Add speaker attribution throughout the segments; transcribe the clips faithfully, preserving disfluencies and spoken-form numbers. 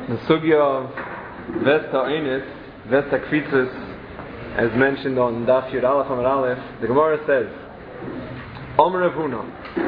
Speaker 1: The sugya of Vesta Einis, Vesta Kvitzis, as mentioned on Daf Yud Aleph Amar Aleph, the Gemara says, Omer Rav Huna,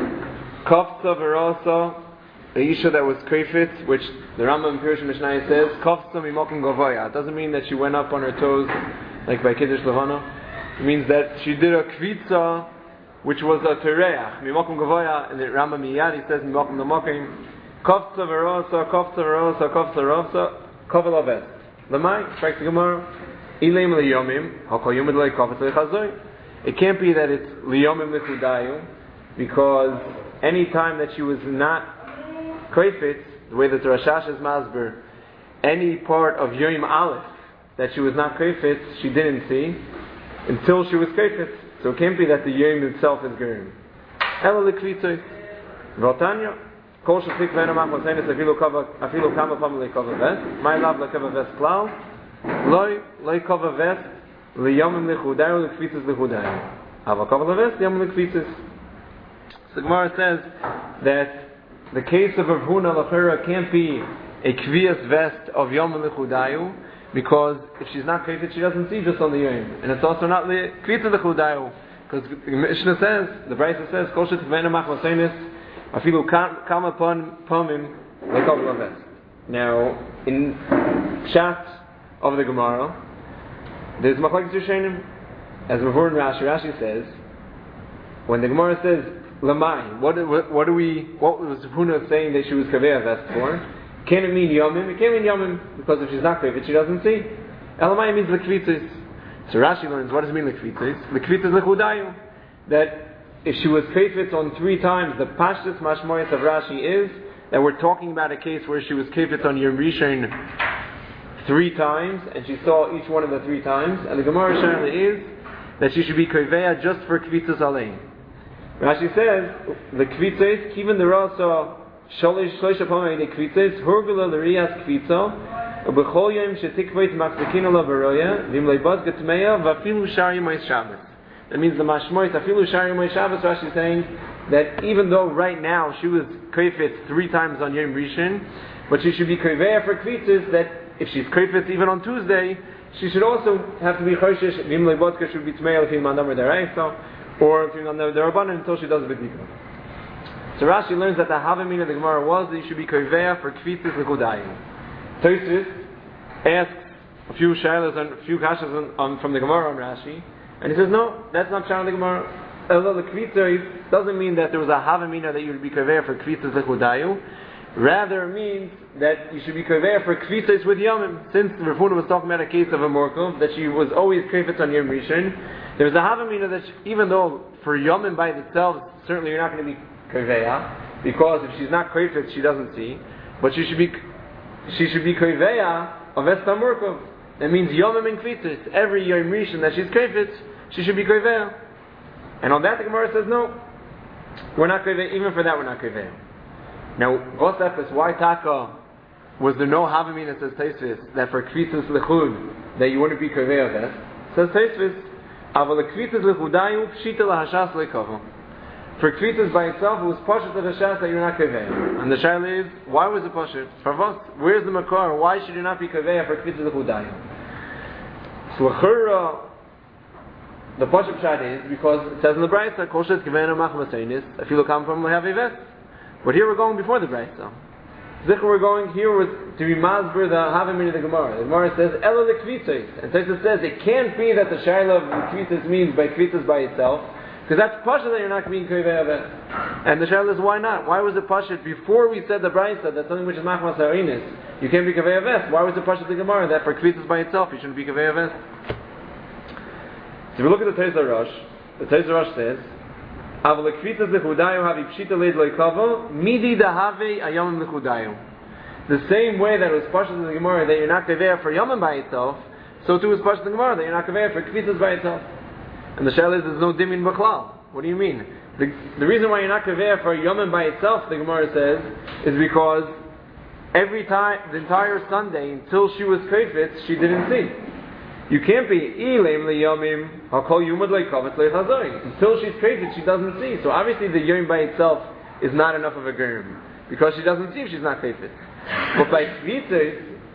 Speaker 1: Kofza Verasa, a Isha that was Krefitz, which the Rambam Pirush Mishnah says, Kofza Mimokim Gavoya. It doesn't mean that she went up on her toes, like by Kiddush Levana. It means that she did a Kvitza, which was a Tereach, Mimokim Gavoya, and the Rambam Miyad, he says, Mimokim Namokim, Kofza Verasa, Kofza Verasa, Kofza Verasa, Kovel Avet. Lamai, strikes the Gemara, Ileim Liyomim, Hakol Yomid Lei Kofetz Lechazoi. It can't be that it's Liyomim Lechudayu, because any time that she was not Krefitz, the way that the Rashash is Masber, any part of Yom Aleph that she was not Krefitz, she didn't see until she was Krefitz. So it can't be that the Yom itself is Gerim. Ela Lekvitzoi, Rotanya, Kol Shafik Vena Mach Vasenis Afilu Kava Afilu Kama Pam Lekova Vest, My Love Lekova Vest Klal, Loi Lekova Vest, Liyomim Lechudayu Lekvitzis Lechudayu. Ava Kova Vest, Yom Lekvitzis. So the Gemara says that the case of Rav Huna Lachera can't be a Kviyas vest of Yom Lechudayu, because if she's not Kviyas, she doesn't see just on the Yom. And it's also not Kviyas Lechudayu, because the Mishnah says, the Brisa says, Kol Shet Vena Mach Vasenis Afilu Kama Pamim Lekova Vest. Now, in Shat of the Gemara, there's Machlekes Rishonim, as Mavur and Rashi. Rashi says, when the Gemara says Lamai, what, what, what do we? What was Huna saying that she was Kaveya vest for? Can it mean Yomim? It can't mean Yomim, because if she's not Kaveya, she doesn't see. Elamai means Lekvitzis. So Rashi learns, what does it mean Lekvitzis? Lekvitzis Lechudayu. That if she was Kefitz on three times, the Pashtus Mashmoyas of Rashi is that we're talking about a case where she was Kefitz on Yom Rishon three times, and she saw each one of the three times. And the Gemara Sharli is that she should be Kaveya just for Kvitzas Alein. Rashi says, the Kvitzes, even the Rasa, Sholish Shloisha Pamei de Kvitzes, Hurgula Larias Kvitzo, Ubechol Yom Shetikveit Machzekina Lavaroya, Vim Leibaz Getmeya, Vafilu Shari Mois Shabbos. That means the Mashmois, Afilu Shari Mois Shabbos, Rashi is saying that even though right now she was Kefitz three times on Yom Rishon, but she should be Kaveya for Kvitzes, that if she's Kefitz even on Tuesday, she should also have to be Choshesh, Vim Leibaz should be Tmeya Lefim Mandamar Deraisa, or if you're on the Rabbanan until she does B'dika. So Rashi learns that the Havamina of the Gemara was that you should be Koveya for Kvitzis Lekudayim. Tosfos asks a few shaylas and a few kashas on, on, from the Gemara on Rashi, and he says, no, that's not Shana the Gemara. Although the Kvitzis doesn't mean that there was a Havamina that you would be Koveya for Kvitzis Lekudayim. Rather, it means that you should be Koveya for Kvitzis with Yomim. Since Rav Huna was talking about a case of a Morkov, that she was always Kefitz on Yom Rishon, there's a Havamina that she, even though for Yomim by itself, certainly you're not going to be Koveya, because if she's not Kefitz, she doesn't see, but she should be she should be Koveya of Esta Morkov. That means Yomim and Kvitzis. Every Yom Rishon that she's Kefitz, she should be Koveya. And on that the Gemara says, no, we're not Koveya, even for that we're not Koveya. Now, Vosefes, why Taka was there no Havamina, says Tosfos, that for Kvitzis Lechud, that you wouldn't be Koveya of that? Says Tosfos, Aval Kvitzis Lechudayu, Pshita Lahashas Lekovo. For Kvitzis by itself, it was Pashat of Hashas that you're not Koveya. And the Shaila is, why was it Pashat? For what? Where's the Makar? Why should you not be Koveya for Kvitzis Lechudayu? So, Achura, the Pashat Pshat is, because it says in the Brisa, Kol Shet Kivena Mach Maseinis, Afilu Kam From Lehavi Vest. But here we're going before the Brisa. Zikr we're going here was to be Masber the Havamina of the Gemara. The Gemara says, Ela the Kvitzis. And Tosfos says, it can't be that the Shaila of Kvitzis means by Kvitzis by itself, because that's Pasha that you're not being Koveya of it. And the Shaila is, why not? Why was it Pasha before we said the Brisa, that something which is Machmas Harinis, you can't be Koveya of it? Why was it Pasha the Gemara, that for Kvitzis by itself, you shouldn't be Koveya of it? So if we look at the Teis Rosh, the Teis Rosh says, Aval Kvitzis Lechudayu havi Pshita Leid Loikavo, Midi Dahave Ayomim Lechudayu. The same way that it was Pasha in the Gemara that you're not Koveya for Yomim by itself, so too is Pasha in the Gemara that you're not Koveya for Kvitzis by itself. And the Shal is, there's no Dimin B'chlal. What do you mean? The, the reason why you're not Koveya for Yomim by itself, the Gemara says, is because every time, the entire Sunday, until she was Kefitz, she didn't see. You can't be Ilim liyomim hakol yumad leikavet leichazoi. Until she's Kefitz, she doesn't see. So obviously the yom by itself is not enough of a germ, because she doesn't see if she's not Kefitz. But by Kvitzis,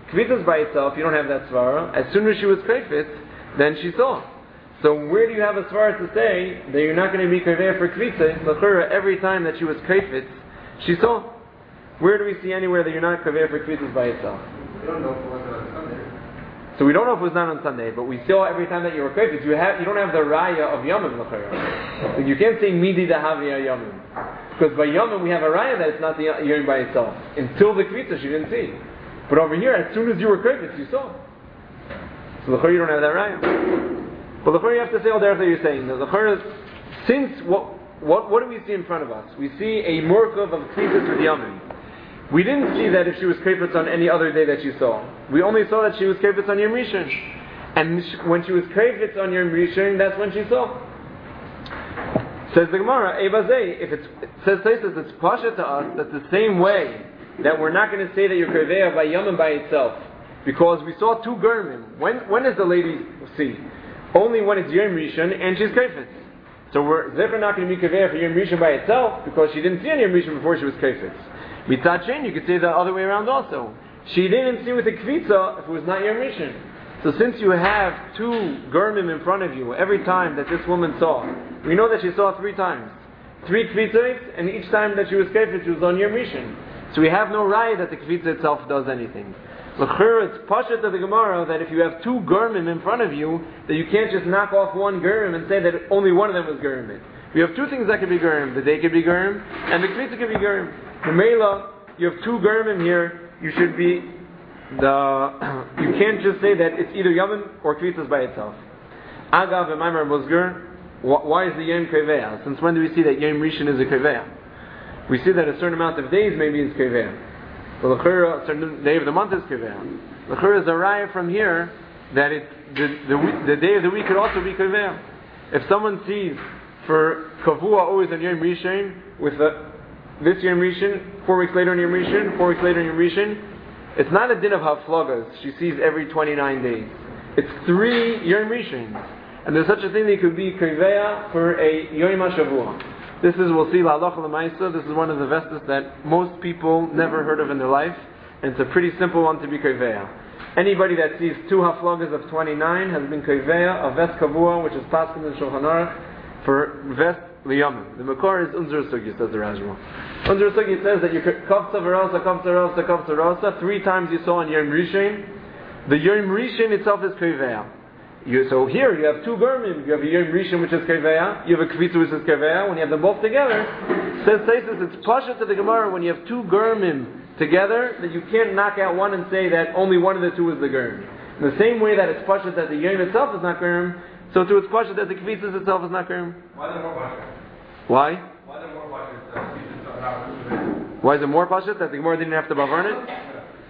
Speaker 1: Kvitzas by itself, you don't have that svara. As soon as she was kfetz, then she saw. So where do you have a svara to say that you're not going to be kaveh for kvitzas? L'chura, every time that she was kfetz, she saw. Where do we see anywhere that you're not kaveh for kvitzas by itself?
Speaker 2: We don't know if it was on Sunday.
Speaker 1: So we don't know if it was not on Sunday, but we saw every time that you were kfetz. You have, you don't have the raya of yomim l'chura. So you can't say midi dahavia yomim, because by yomim we have a raya that it's not the yomim by itself. Until the kvitzas, she didn't see. But over here, as soon as you were kfetz, you saw. So l'chura, you don't have that raya. But l'chura, you have to say all the that you're saying. The l'chura, since what what what do we see in front of us? We see a murkav of kvitzas with yomim. We didn't see that if she was kfetz on any other day that she saw. We only saw that she was kfetz on Yom Rishon. And when she was kfetz on Yom Rishon, that's when she saw. Says the Gemara, Ebazei, if it's, it says places, it's pasha to us that the same way that we're not going to say that you're kveya by yomim by itself, because we saw two germim. When when does the lady see? Only when it's Yom Rishon and she's kfetz. So we're therefore not going to be kveya for Yom Rishon by itself because she didn't see any Yom Rishon before she was kfetz. Mitzad Shein, you could say the other way around also. She didn't see with the kvitza if it was not Yom Rishon. So since you have two germim in front of you every time that this woman saw, we know that she saw three times, three kvitzos, and each time that she was kfetz, she was on Yom Rishon. So we have no raya that the kvitza itself does anything. L'chur, it's pashat of the Gemara that if you have two germim in front of you, that you can't just knock off one germ and say that only one of them was germ. You have two things that could be germ. The day could be germ, and the kvitza could be germ. The Mela, you have two germim here, you should be, the you can't just say that it's either yomim or kvitzas by itself. Agav and Maimar Bozgur, why is the yom kveya? Since when do we see that Yom Rishon is a kveya? We see that a certain amount of days maybe is kveya. But l'chura, a certain day of the month is kveya. L'chura is a raya from here that it, the, the, the day of the week could also be kveya. If someone sees for kavua always on Yom Rishon, with the, this Yom Rishon, four weeks later on Yom Rishon, four weeks later on Yom Rishon, it's not a din of haflagas. She sees every twenty-nine days. It's three Yom Rishons. And there's such a thing that it could be kveya for a Yom HaShavua. This is, we'll see, La'alocha L'maisa. This is one of the vestas that most people never heard of in their life. And it's a pretty simple one to be kveya. Anybody that sees two haflagas of twenty-nine has been kveya, a vest kavua, which is paskin in Shulchan Aruch, for vest liyamim. The makor is unzer sugi, says the Rajma. Unzer sugi says that you kavtza v'rosa, kavtza rosa, kavtza rosa, three times you saw on Yom Rishon. The Yom Rishon itself is kveya. You, so here you have two germim. You have a Yom Rishon which is kveya. You have a kvitza which is kveya. When you have them both together, says Taisus, it's pasha to the Gemara when you have two germim together that you can't knock out one and say that only one of the two is the germ. In the same way that it's pasha that the yom itself is not germ, so too it's pasha that the kvitza itself is not germ.
Speaker 2: Why is it more pasha?
Speaker 1: Why?
Speaker 2: Why is it more pasha?
Speaker 1: Why is it more pasha that the Gemara didn't have to bavarn it?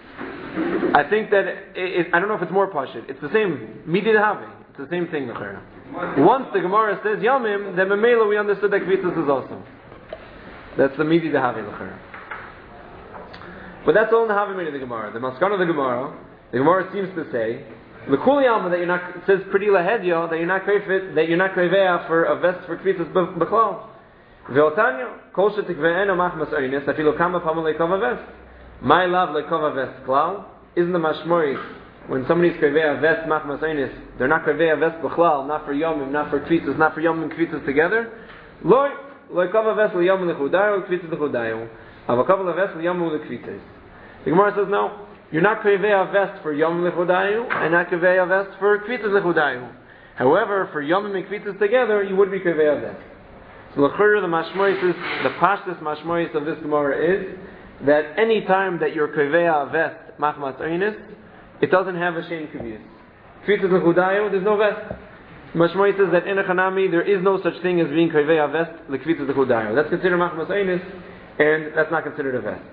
Speaker 1: I think that it, it, I don't know if it's more pashit. It's the same midi dehavi. It's the same thing. Once the Gemara says yamim, then memela we understood that kvitzas is also. That's the midi dehavi l'chera. But that's all in the havim of the Gemara. The maskana of the Gemara, the Gemara seems to say the kuli alma that you're not. It says pretty lahedya that you're not kveya that you're not kveya for a vest for kvitzas b'chlal. Ve'otanya kol shetikve'ena machmas oynes afilu kama pamul lekova vest. My love lekova vest klal isn't the mashmoris when somebody's kveya vest machmas oynes. They're not kveya vest b'chlal, not for yomim, not for kvitzas, not for yomim and kvitzas together. Loy lekova vest liyomim lechudayu kvitzas lechudayu. Avakova vest liyomim lekvitzas. The Gemara says no. You're not kveya vest for yomim lechudayu and not kveya vest for kvitzas lechudayu. However, for yomim and kvitzas together, you would be kveya vest. So the chur, the mashmois is, the pashtus mashmois of this Gemara is that any time that you're kveya vest machmas oynes, it doesn't have a shem kvius. Kvitzas lechudayu, there's no vest. Mashmois says that in a chanami there is no such thing as being kveya vest the kvitzas lechudayu. That's considered machmas oynes, and that's not considered a vest.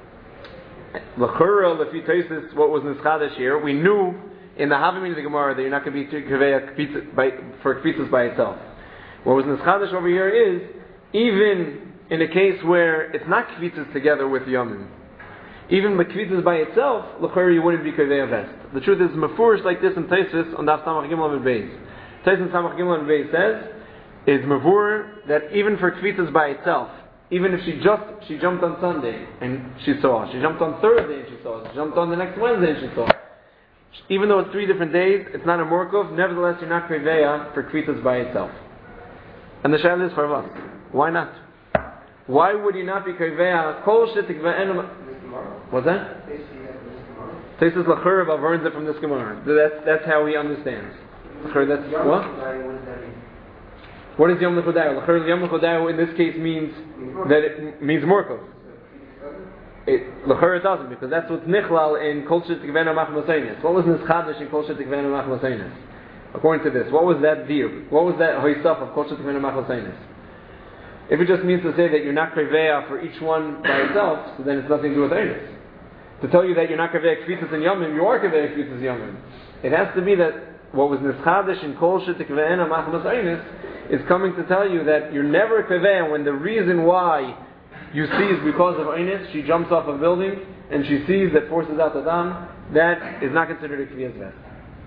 Speaker 1: L'chura, lefi Taisus, what was nischadash here? We knew in the Havamim of the Gemara that you're not going to be kveya by for kvitzas by itself. What was nischadash over here is even in a case where it's not kvitzas together with yomim, even the kvitzas by itself, l'chura you wouldn't be kveya vest. The truth is mefurish like this in Taisus on Daf Samach Gimel and Beis. Taisus Samach Gimel and Beis says is mevur that even for kvitzas by itself, even if she just, she jumped on Sunday and she saw, she jumped on Thursday and she saw, she jumped on the next Wednesday and she saw. Even though it's three different days, it's not a Murkov, nevertheless you're not Kreveya for Kvitas by itself. And the Shaila is for us. Why not? Why would you not be Kreveya? Kol shetikve'enu. What's that? Taisus Lachur burns it from this Gemara. That's, that's how he understands. Lachur, that's what? What is Yom L'Chodayu? Lachur, Yom L'Chodayu in this case means that it means Murkov. Lachur it doesn't, because that's what's Nichlal in Kol shetikve'enu machmaseinis. What was Nischadish in Kol shetikve'enu machmaseinis? According to this, what was that deal? What was that hoisaf of Kol shetikve'enu machmaseinis? If it just means to say that you're not Kreveya for each one by itself, so then it's nothing to do with Einis. To tell you that you're not Kreveya Kvitas and Yomim, you are Kreveya Kvitas and Yomim. It has to be that what was Nischadish in Kol shetikve'enu machmaseinis is coming to tell you that you're never Kreveya when the reason why you see is because of Einis. She jumps off a building and she sees that forces out the dam. That is not considered a Kviyas Vest.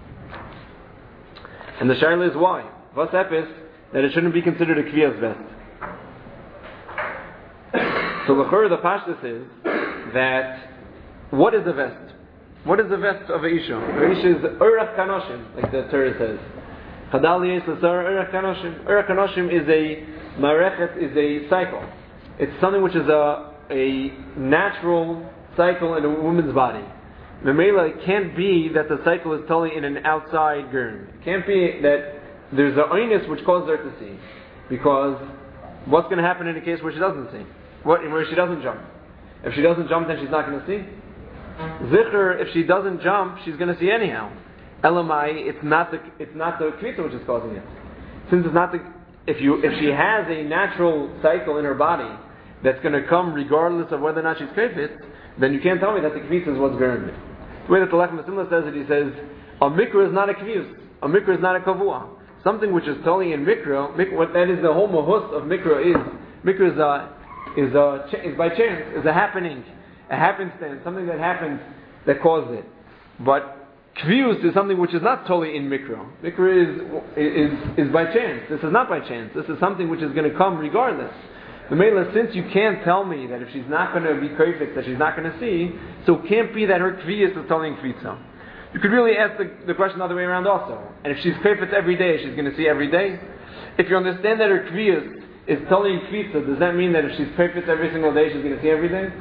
Speaker 1: And the Shaila is why? Vas epis, that it shouldn't be considered a Kviyas Vest. So l'chur, the pashtus is that what is the vest? What is the vest of a isha? A isha is urach kanoshim, like the Torah says. Chadal yes l'sar urach kanoshim. Urach kanoshim is a marechet, is a cycle. It's something which is a a natural cycle in a woman's body. Memela, it can't be that the cycle is totally in an outside gurn. It can't be that there's an oinus which causes her to see, because what's going to happen in a case where she doesn't see? What, where she doesn't jump? If she doesn't jump, then she's not going to see. Zikr, if she doesn't jump, she's going to see anyhow. Elamai, it's not the it's not the kvita which is causing it. Since it's not the if you if she has a natural cycle in her body that's going to come regardless of whether or not she's kvit, then you can't tell me that the kvita is what's bearing it. The way that the Lechem Simla says it, he says a mikra is not a kviyus, a mikra is not a kavua. Something which is totally in mikra, mik, what that is the whole mahus of mikra is mikra is a is a is by chance, is a happening, a happenstance, something that happens that caused it. But kviyus is something which is not totally in mikra. Mikra is is is by chance. This is not by chance. This is something which is going to come regardless. The Mela, since you can't tell me that if she's not going to be perfect, that she's not going to see, so it can't be that her kviyus is telling kvitza. You could really ask the, the question the other way around also. And if she's perfect every day, she's going to see every day. If you understand that her kviyus is telling kvitza, does that mean that if she's perfect every single day, she's going to see every day?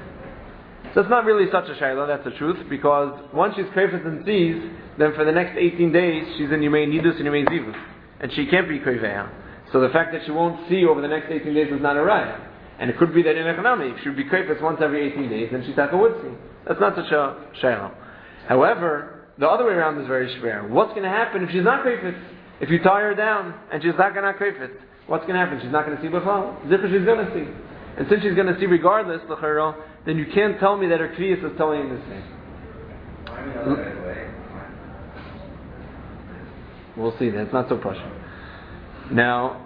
Speaker 1: So it's not really such a shayla, that's the truth, because once she's perfect and sees, then for the next eighteen days, she's in Yumei Nidus and Yumei Zivus. And she can't be kreveya. So the fact that she won't see over the next eighteen days is not a raya. And it could be that in economy, if she would be kreifetz once every eighteen days, then Shitaka would see. That's not such a shayla. However, the other way around is very schwer. What's going to happen if she's not kreifetz? If you tie her down and she's not going to kreifetz, what's going to happen? She's not going to see b'chal. Zipper she's going to see. And since she's going to see regardless, l'chara, then you can't tell me that her kriyas is telling you the same. We'll see. That's not so pressure. Now,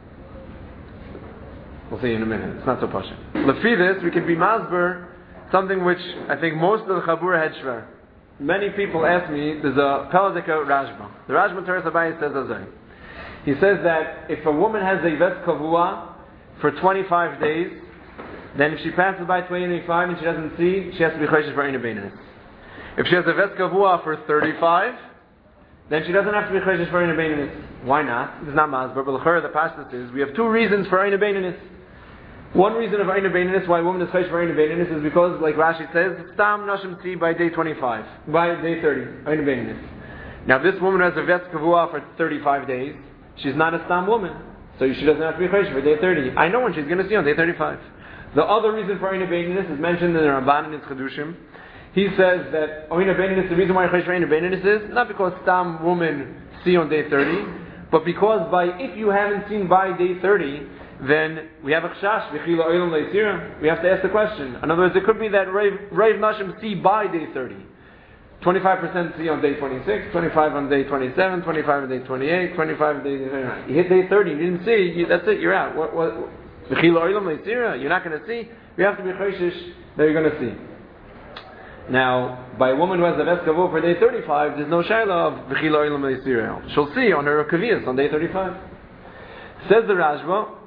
Speaker 1: we'll see in a minute. It's not so pressure. Lefi this, we can be masber, something which I think most of the Chabura had shver. Many people ask me, there's a Peladika Rajma. The Rajma Teres Abayis says Azay. He says that if a woman has a ves kavua for twenty-five days, then if she passes by twenty-five and she doesn't see, she has to be chodesh for Eina Beinis. If she has a ves kavua for thirty-five, then she doesn't have to be chodesh for Eina Beinis. Why not? It's not masber, but l'chara the pasuk is we have two reasons for Eina Beinis. One reason of Eina Beinis, why a woman is chodesh for Eina Beinis, is because, like Rashi says, Stam Nashim Tzi by day twenty-five, by day thirty, Eina Beinis. Now this woman has a ves kavua for thirty-five days. She's not a Stam woman, so she doesn't have to be chodesh for day thirty. I know when she's going to see on day thirty-five. The other reason for Eina Beinis is mentioned in the Ramban and its Chedushim. He says that Eina Beinis, the reason why chodesh for Eina Beinis is not because Stam women see on day thirty, but because by if you haven't seen by day thirty, then we have a chashash, v'chila oilam le'isira. We have to ask the question. In other words, it could be that Reiv Nashim see by day thirty. twenty-five percent see on day twenty-six, twenty-five on day twenty-seven, twenty-five on day twenty-eight, twenty-five on day twenty-nine. You hit day thirty, you didn't see, you, that's it, you're out. What, what, v'chila oilam le'isira, you're not going to see. You have to be choshish that you're going to see. Now, by a woman who has a ves kavua for day thirty-five, there's no shayla of v'chila oilam le'isira. She'll see on her kaviyas on day thirty-five. Says the Rajva,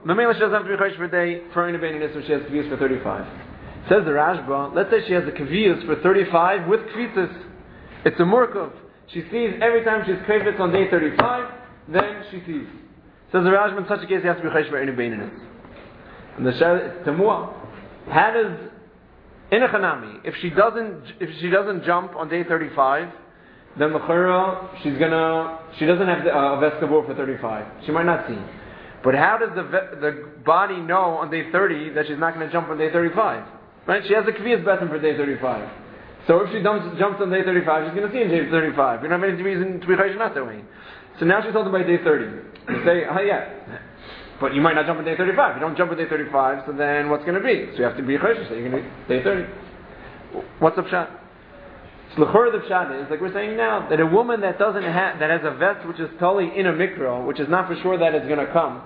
Speaker 1: Mamela she doesn't have to be chodesh for a day for Ein Beininus if she has kaviyus for thirty-five. Says the Rashba, let's say she has a kaviyus for thirty-five with kvitzis. It's a murkav. She sees every time she's kavitz on day thirty-five, then she sees. Says the Rashba, in such a case he has to be chodesh for Ein Beininus. And the Shah, it's Tamua. How does in a chanami, if she doesn't if she doesn't jump on day thirty-five, then l'chera she's gonna she doesn't have the, uh, a veskavur for thirty-five. She might not see. But how does the ve- the body know on day thirty that she's not going to jump on day thirty-five? Right? She has a kviyas besim for day thirty-five. So if she jumps, jumps on day thirty-five, she's going to see on day thirty-five. We don't have any reason to be chodesh not that way. So now she's told by day thirty. You say, oh yeah. But you might not jump on day thirty-five. You don't jump on day thirty-five, so then what's going to be? So you have to be chodesh. So you're going to day thirty. What's the pshat? So the l'chor of the pshat is like we're saying now that a woman that doesn't have that has a vest which is totally in a mikro, which is not for sure that it's going to come.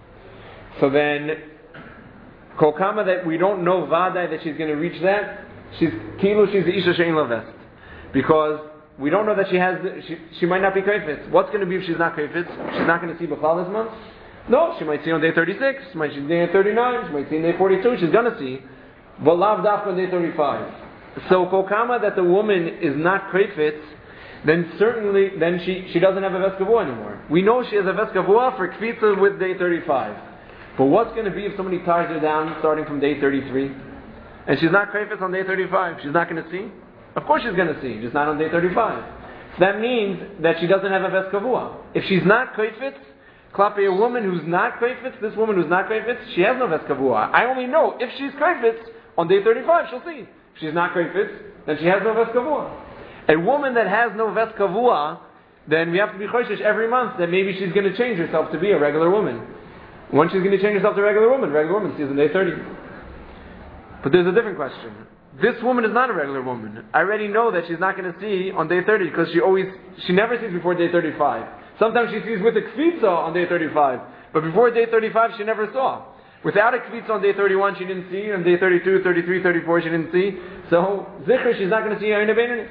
Speaker 1: So then, kol kama that we don't know vadai that she's going to reach that. She's kilu. She's the isha shein la vest because we don't know that she has. She, she might not be kafetz. What's going to be if she's not kafetz? She's not going to see b'chlal this month. No, she might see on day thirty-six, she might see on day thirty-nine, she might see on day forty-two, she's going to see. But lav dafka on day thirty-five. So, kokama that the woman is not kafetz, then certainly, then she, she doesn't have a veskavua anymore. We know she has a veskavua for kvitza with day thirty-five. But what's going to be if somebody ties her down starting from day thirty-three? And she's not kafetz on day thirty-five, she's not going to see? Of course she's going to see, just not on day thirty-five. So that means that she doesn't have a veskavua. If she's not kafetz, klapi a woman who's not kafetz, this woman who's not kafetz, she has no veskavua. I only know if she's kafetz on day thirty-five, she'll see. If she's not kafetz, then she has no veskavua. A woman that has no veskavua, then we have to be chodesh every month that maybe she's going to change herself to be a regular woman. When she's going to change herself to a regular woman, regular woman sees on day thirty. But there's a different question. This woman is not a regular woman. I already know that she's not going to see on day thirty because she always, she never sees before day thirty-five. Sometimes she sees with a kvitza on day thirty-five, but before day thirty-five she never saw. Without a kvitza on day thirty-one she didn't see, on day thirty-two, thirty-three, thirty-four she didn't see. So zikr she's not going to see Ein Beininus.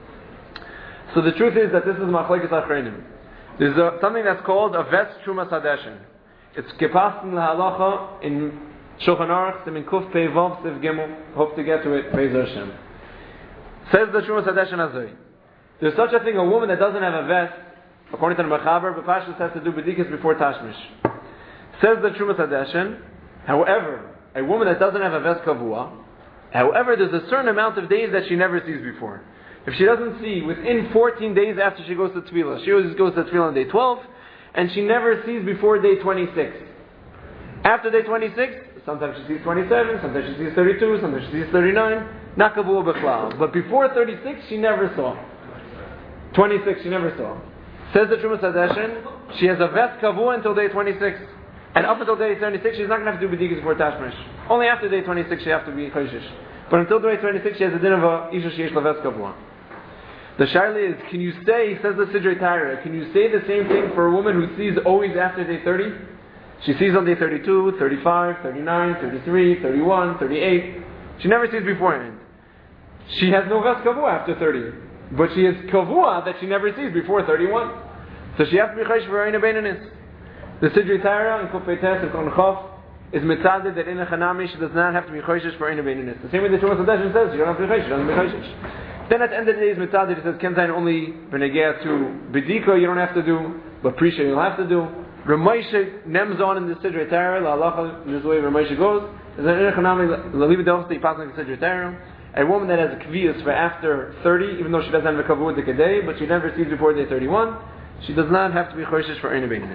Speaker 1: So the truth is that this is machlekes achreinim. There's a, something that's called a ves trumas hadeshin. It's kepastin lahalacha in Shulchan Aruch Simin Kuf Pei Vav Siv Gimel. Hope to get to it. Be'ez Hashem. Says the trumas hadeshin azoi. There's such a thing, a woman that doesn't have a vest. According to the Mechaber, but Pashtus has to do bedikas before Tashmish. Says the Trumas Hadeshin, however, a woman that doesn't have a vest kavua, however, there's a certain amount of days that she never sees before. If she doesn't see within fourteen days after she goes to Tefillah, she always goes to Tefillah on day twelve, and she never sees before day twenty-six. After day twenty-six, sometimes she sees twenty-seven, sometimes she sees thirty-two, sometimes she sees thirty-nine, not kavua b'chlal. But before thirty-six, she never saw. twenty-six, she never saw. Says the Trumas Hadeshin, she has a vest kavua until day twenty-six. And up until day twenty-six, she's not going to have to do bedikas before Tashmish. Only after day twenty-six, she has to be chodesh. But until day twenty-six, she has a din of a isha sheyesh lavest kavua. The shaila is, can you say, says the Sidrei Torah, can you say the same thing for a woman who sees always after day thirty? She sees on day thirty-two, thirty-five, thirty-nine, thirty-three, thirty-one, thirty-eight. She never sees beforehand. She has no vest kavua after thirty. But she has kavua that she never sees before thirty-one. So she has to be chodesh for Ein Beininus. The Sidrei Torah in Kufay Tes and Kon Chof is mitzaded that in a chanami she does not have to be chodesh for Ein Beininus. The same way the Trumas Hadeshin says, you don't have to be chodesh, she doesn't be chodesh. Then at the end of the day is mitzaded, it says, Kenzain only benegea to bedika you don't have to do, but prisha you'll have to do. Ramoshe nems on in the Sidrei Torah, la halacha, in this way Ramoshe goes, is that in a chanami, la liba delsta, he passes like the Sidrei Torah. A woman that has a kviyas for after thirty, even though she doesn't have a kavua the kadei, but she never sees before day thirty-one, she does not have to be chodesh for Ein Beininus.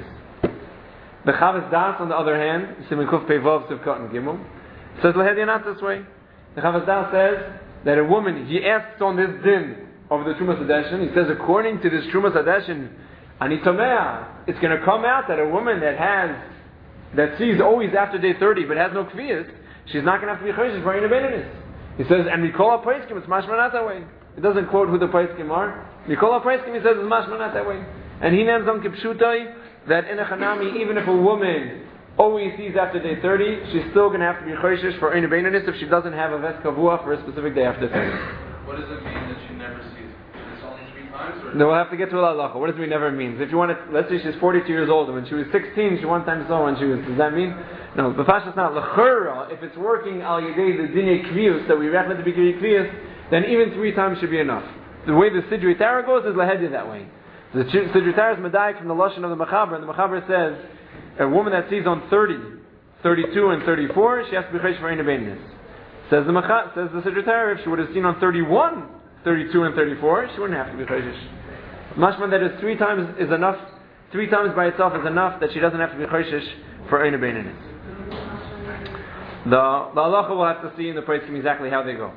Speaker 1: The Chavas Das, on the other hand, Siman Kuf Pei Vav Sivkat and Gimel, says Lahedi not this way. The Chavas Das says that a woman, he asks on this din of the Trumas Hadeshin, he says according to this Trumas Hadeshin, Ani Tomea, it's going to come out that a woman that has, that sees always after day thirty but has no kviyas, she's not going to have to be chodesh for Ein Beininus. He says, and Mikola Paiskim, it's mashma not that way. It doesn't quote who the Paiskim are. Mikola Paiskim, he says, it's mashma not that way. And he names on Kipshutai that in a chanami, even if a woman always sees after day thirty, she's still going to have to be chodesh for Ein Beininus if she doesn't have a vest kavua for a specific day after thirty.
Speaker 2: What does it mean that she never sees? It's only three times?
Speaker 1: No, we'll have to get to a halacha. What does it mean never means? If you want to, let's say she's forty-two years old, and when she was sixteen, she one time saw when she was, does that mean? No, the fash is not. L'chura, if it's working al yedei the dinei kviyus, that we recommend to be kviyus, then even three times should be enough. The way the Sidrei Tara goes is lahedya that way. The Sidrei Tara is medayik from the lashon of the Mechaber, and the Mechaber says, a woman that sees on thirty, thirty-two, and thirty-four, she has to be chayish for ein beinis. Says the Mechaber, says the Sidrei Tara, if she would have seen on thirty-one, thirty-two, and thirty-four, she wouldn't have to be chayish. Mashman that is three times is enough. Three times by itself is enough that she doesn't have to be chayish for ein beinis. The the halacha will have to see in the poskim exactly how they go.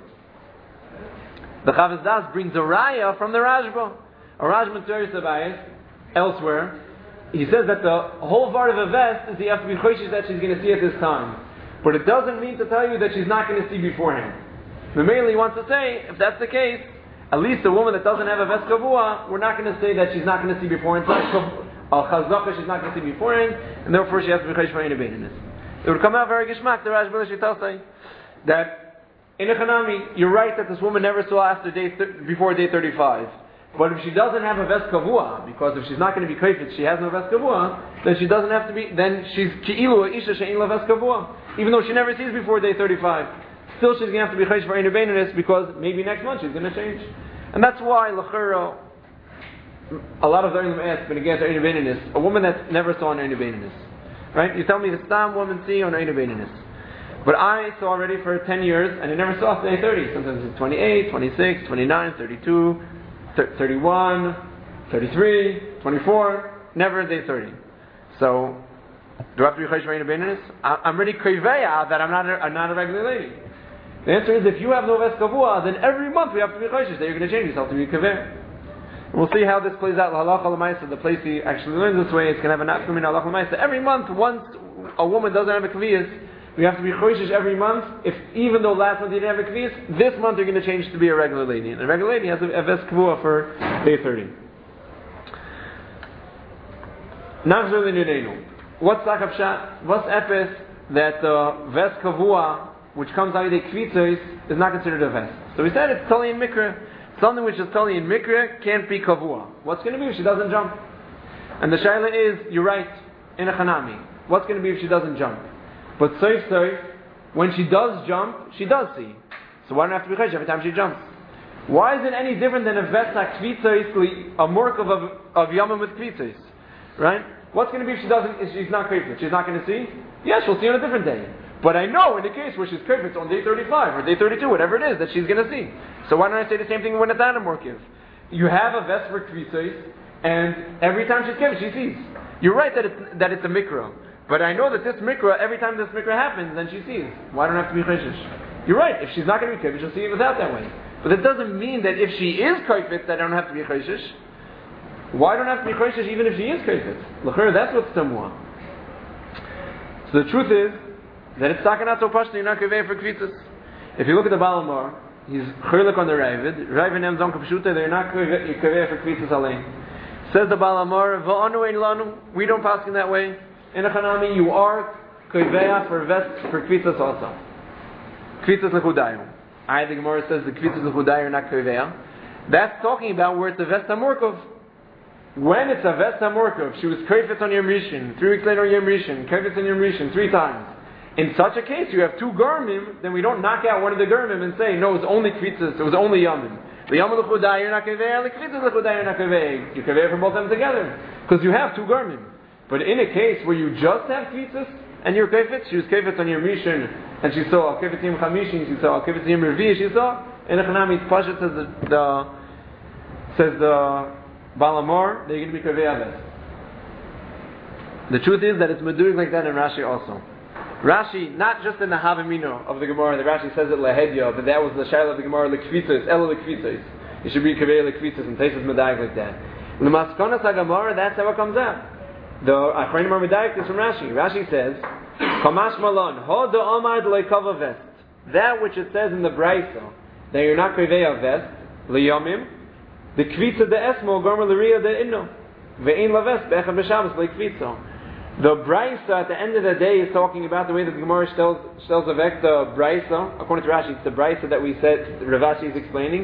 Speaker 1: The Chavaz Das brings a raya from the Rashba. A Rashba Tzuris Abayis, elsewhere, he says that the whole part of a vest is you have to be choishish that she's going to see at this time. But it doesn't mean to tell you that she's not going to see beforehand. The mainly wants to say, if that's the case, at least a woman that doesn't have a vest kavua, we're not going to say that she's not going to see beforehand. Al chazaka, she's not going to see beforehand, and therefore she has to be choishish for ein beinis. It would come out very gishmak, the Rashba Shittasai, that in a Chanami, you're right that this woman never saw after day th- before day thirty-five. But if she doesn't have a vest kavua, because if she's not going to be kafet, she has no vest kavua, then she doesn't have to be, then she's ki'ilu isha she'in la vest kavua. Even though she never sees before day thirty-five. Still she's going to have to be chayish for ein beinis because maybe next month she's going to change. And that's why, l'chera, a lot of the Olim ask, but again, to ein beinis, a woman that never saw an ein beinis. Right? You tell me the stam woman see on ein beinis. But I saw already for ten years, and I never saw day thirty. Sometimes it's twenty-eight, twenty-six, twenty-nine, thirty-two, thirty-one, thirty-three, twenty-four, never day thirty. So, do I have to be chayish for ein beinis? I'm really kriveya that I'm not a, I'm not a regular lady. The answer is, if you have no vest kavua, then every month we have to be chayish that you're going to change yourself to be kriveya. We'll see how this plays out. Halacha l'maisa, the place he actually learns this way, it's going to have an afternoon halacha l'maisa. Every month, once a woman doesn't have a kviyas, we have to be choishish every month. If even though last month you didn't have a kviyas, this month you're going to change to be a regular lady. And a regular lady has a, a vest kavua for day thirty. Nachzor l'nirenu. What's sakaf shat? What's epis that the uh, vest kavua, which comes out of the kvitzos, is not considered a vest? So we said it's tali in mikra. Something which is tali in mikra can't be kavua. What's going to be if she doesn't jump? And the shaila is, you're right, in a chanami. What's going to be if she doesn't jump? But soif soif, when she does jump, she does see. So why don't I have to be chayish every time she jumps? Why is it any different than a vest kvitzos, a morkov of, of yamim with kvitzos? Right? What's going to be if she doesn't, if she's not kvitzos? She's not going to see? Yes, she'll see on a different day. But I know in the case where she's kvitzos on day thirty-five or day thirty-two, whatever it is, that she's going to see. So why don't I say the same thing when it's not a morkiv? You have a vest for kvitzos, and every time she's kvitzos, she sees. You're right that it's, that it's a mikra. But I know that this mikra, every time this mikra happens, then she sees. Why don't I have to be chayshish? You're right, if she's not going to be kvitzos, she'll see it without that way. But that doesn't mean that if she is kvitzos, that I don't have to be chayshish. Why don't I have to be chayshish even if she is kvitzos? L'chera, that's what's tamua. So the truth is, that it's takanat so pashto, you're not kaveh for kvitzos. If you look at the Balamar, he's chaylik on the Ravid. Ravid names on kapshuta, they're not kaveh for kvitzos alein. Says the Balamar, va'anu ein lanu, we don't pass in that way. In a chanami, you are kaveh for vest for kvitzos also. Kvitzos lechudayu. I the Gemara says the kvitzos lechudayu are not kaveh. That's talking about where it's a vest hamorkov. When it's a vest hamorkov, she was kaveh on Yom Rishon, three weeks later on Yom Rishon, kaveh on Yom Rishon, three times. In such a case, you have two garmim, then we don't knock out one of the garmim and say, no, it's only kvitzos, it was only yamim. The yamim l'chudai, you're not kaveh, the kvitzos l'chudai, you're not kaveh. You kaveh for both of them together. Because you have two garmim. But in a case where you just have kvitzos, and you're kaveh, she was kaveh on your Rishon, and she saw kaveh yom chamishin, she saw kaveh yom revi, she saw, in a chanami, Pashat says the, the, says the Balamor, they're going to be kaveh aves. The truth is that it's medurik like that in Rashi also. Rashi, not just in the Havamino of the Gemara, the Rashi says it Lahedya, but that was the Shaila of the Gemara, Lekvitzos, Ela Lekvitzos. It should be Kaveh Lekvitzos and Taisus Medayik like that. In the Maskonas HaGemara, that's how it comes out. The Achronim Medayik is from Rashi. Rashi says, Kamash Malon, Ho do Amad Leikava Vest. That which it says in the Braisa, that you're not Kaveh Vest, Liyomim, the Kvitza de Esmo, Gomer L'Riya de Inno, Ve'in Lavest, Be'echad B'Shabbos Lekvitzo. The Braisa at the end of the day is talking about the way that the Gemara tells tells Avek the Braisa. According to Rashi, it's the Braisa that we said Rav Ashi is explaining.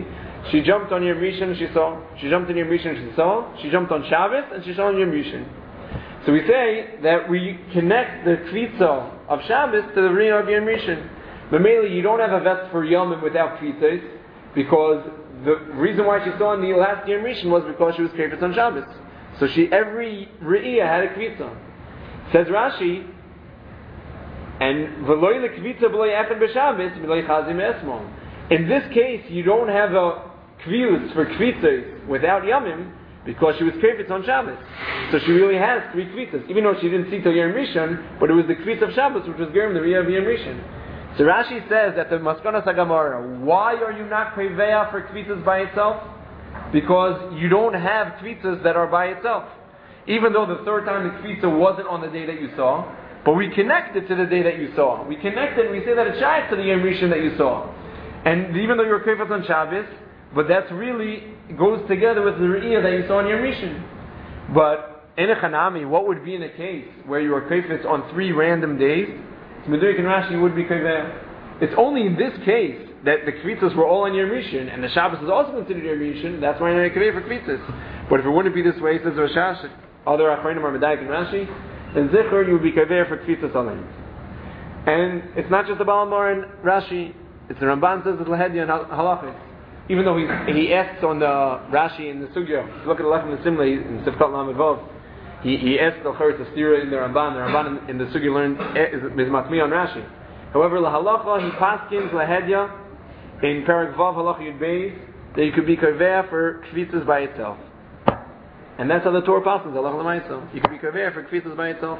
Speaker 1: She jumped on Yom Rishon and she saw. She jumped on Yom Rishon and she saw. She jumped on Shabbos and she saw on Yom Rishon. So we say that we connect the kvitza of Shabbos to the Riyah of Yom Rishon. But mainly you don't have a vest for Yomim without kvitzas, because the reason why she saw in the last Yom Rishon was because she was kvitzas on Shabbos. So she every Riyah had a kvitza. Says Rashi, and v'loy lekvitza b'loy efen b'Shabbos v'loy chazim esmon. In this case, you don't have a kvius for kvitzas without Yomim, because she was kvitzas on Shabbos. So she really has three kvitzas, even though she didn't see till Yom Rishon, but it was the kvitz of Shabbos which was given the Riyah of Yom Rishon. So Rashi says that the Maskonas HaGemara, why are you not kveya for kvitzas by itself? Because you don't have kvitzas that are by itself. Even though the third time the kvitza wasn't on the day that you saw, but we connect it to the day that you saw. We connect it and we say that it's shayach to the Yom Rishon that you saw. And even though you're kveya on Shabbos, but that's really goes together with the Riyah that you saw on Yom Rishon. But in a Chanami, what would be in a case where you are kveya on three random days? Medurik and Rashi would be kveya. It's only in this case that the kvitzas were all on Yom Rishon, and the Shabbos is also considered Yom Rishon. That's why I'm kveya for kvitzas. But if it wouldn't be this way, says Rashash, other Achronim are Medaik and Rashi, then Zichur you would be kveya for kvitzas alone. And it's not just the Balamar and Rashi. It's the Ramban says it's Lahedi and Halachis. Even though he he asks on the Rashi in the Sugya, if you look at the Lechem and Simla in Sifkat Lamed Vav, he he asks the Chur to steer in the Ramban. The Ramban in, in the Sugya learned is Matmi on Rashi. However, La Halacha he paskins Lahedya in Perek Vav Halacha Yud Beis that you could be kveya for kvitzas by itself, and that's how the Torah passes Halacha L'Maisa. You could be kveya for kvitzas by itself.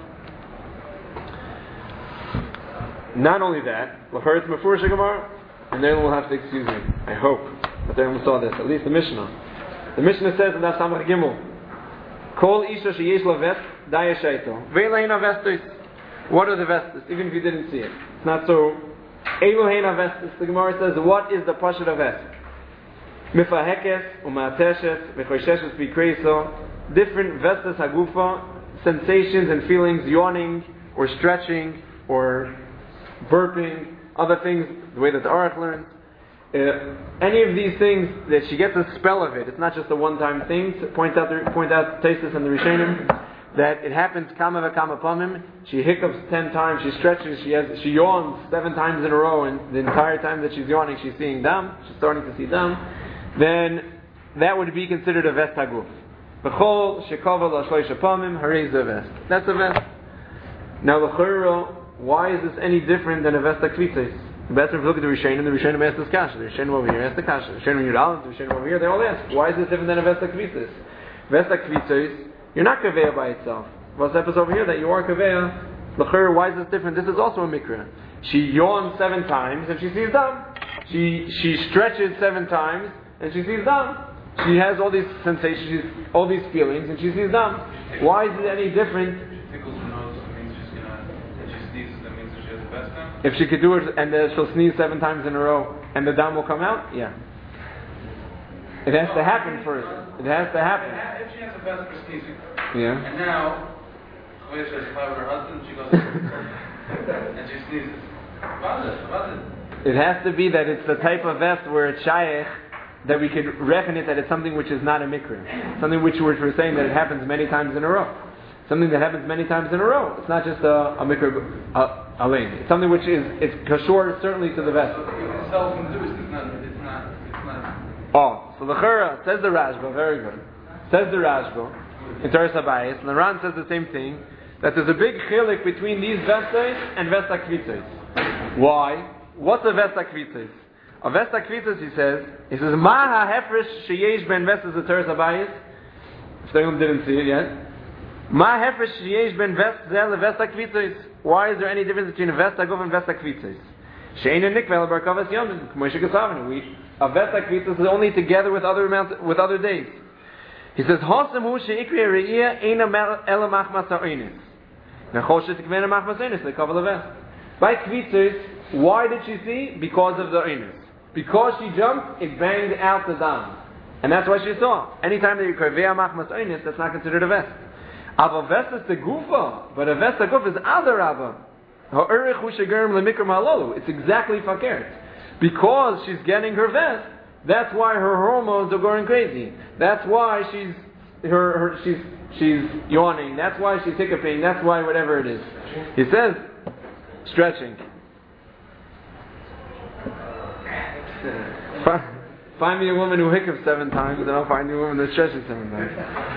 Speaker 1: Not only that, L'Chur it's Mefurish Gemara, and then we'll have to excuse me. I hope. But everyone saw this, at least the Mishnah. The Mishnah says in Daf Samach Gimel, Kol Isha Sheyesh La Vest, Daya Shaito. Veilahin Avestos. What are the vestes, even if you didn't see it? It's not so. Eluhain Avestos, the Gemara says, what is the Pashat of Vest? Mifahekes, Umateshes, Mechosheshes Bikreso, different vestes Hagufa, sensations and feelings, yawning, or stretching, or burping, other things, the way that the Aruch learns. Uh, any of these things that she gets a spell of it. It's not just a one-time thing. To point out, the, point out Taisus and the Rishonim that it happens kama v'kama pamim. She hiccups ten times. She stretches. She has. She yawns seven times in a row, and the entire time that she's yawning, she's seeing dam. She's starting to see dam. Then that would be considered a vest haguf. B'chol shekava l'shloisha pamim harei ze vest. That's a vest. Now l'chura, why is this any different than a vest hakvitzes? Better if you look at the Rishonim, the Rishonim ask this kasha. The Rishonim over here ask the kasha. The Rishonim Yudal, the Rishonim over here, they all ask, why is this different than a Vesta Kvitzis? Vesta Kvitzis, you're not Kaveya by itself. What's happens over here that you are Kaveya? L'chur, why is this different? This is also a Mikra. She yawns seven times and she sees dam. She she stretches seven times and she sees dam. She has all these sensations, all these feelings, and she sees dam. Why is it any different? If she could do it and uh, she'll sneeze seven times in a row and the dam will come out, yeah. It has to happen first. It has to happen.
Speaker 2: If she has a vest for sneezing,
Speaker 1: yeah.
Speaker 2: And now, she has a fight with her husband, she goes and she sneezes. About it, about it.
Speaker 1: It has to be that it's the type of vest where it's shayach, that we could reckon it that it's something which is not a mikra. Something which we're saying that it happens many times in a row. Something that happens many times in a row. It's not just a, a mikra a, a lane. It's something which is it's kashor certainly to the vest.
Speaker 2: It's self-induced. It's not. It's not. It's not.
Speaker 1: Oh, so the Chura says the Rashba, very good. Says the Rashba in Toras Habayis, and the Ran says the same thing, that there's a big chilik between these vestes and vesta kvitzes. Why? What's a vesta kvitzes? A vesta kvitzes, he says, he says Ma ha-hefresh sheyesh ben vestes in Toras Habayis. If anyone didn't see it yet. Ma hefresh sheyesh ben vestes le vesta kvitzes. Why is there any difference between a vesta gov and vesta kvitzes? Shein and nikvel barkavas yom k'moshe kasavin. We a vesta kvitzes is only together with other amounts with other days. He says Hosam hu sheikri re'iyah eina ela machmas ha'onis. Nechol shetikvena machmas ha'onis lekavel vest. By kvitzes, why did she see? Because of the onis. Because she jumped, it banged out the dam, and that's why she saw. Anytime that you kaveh machmas ha'onis, that's not considered a vest. Ava vest is the gufa, but a vest a gufa is other ava. It's exactly fakert. Because she's getting her vest, That's why her hormones are going crazy. That's why she's her, her she's she's yawning. That's why she's hiccuping. That's why whatever it is. He says, stretching. Find me a woman who hiccups seven times, and I'll find you a woman that stretches seven times.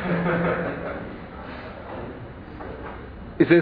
Speaker 1: He says,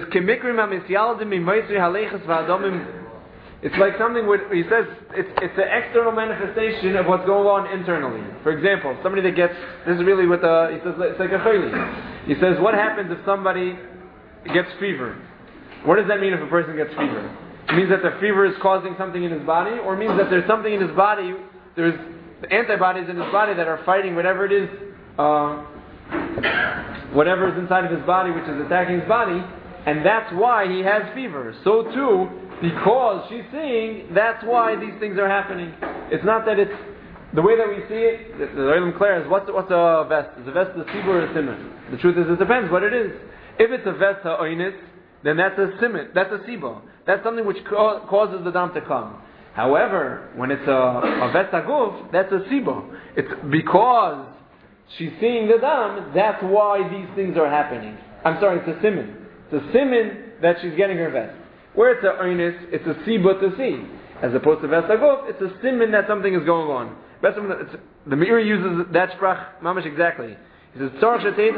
Speaker 1: it's like something with, he says, it's it's an external manifestation of what's going on internally. For example, somebody that gets, this is really what the, he says, it's like a chayli. He says, what happens if somebody gets fever? What does that mean if a person gets fever? It means that the fever is causing something in his body, or it means that there's something in his body, there's antibodies in his body that are fighting whatever it is, uh, whatever is inside of his body which is attacking his body, and that's why he has fever. So too, because she's seeing, that's why these things are happening. It's not that it's, the way that we see it, the Olam Claire is, what's, what's a vest? Is a vest a sibur or a siman? The truth is, it depends what it is. If it's a vest ha'oinis, then that's a siman, that's a siba. That's something which ca- causes the dam to come. However, when it's a, a vest ha'guf, that's a siba. It's because she's seeing the dam, that's why these things are happening. I'm sorry, it's a siman. It's a siman that she's getting her vest. Where it's a oinis, it's a siba to see. As opposed to vest ha'guf, it's a siman that something is going on. It's, the Meiri uses that sprach mamash exactly. He says, There's three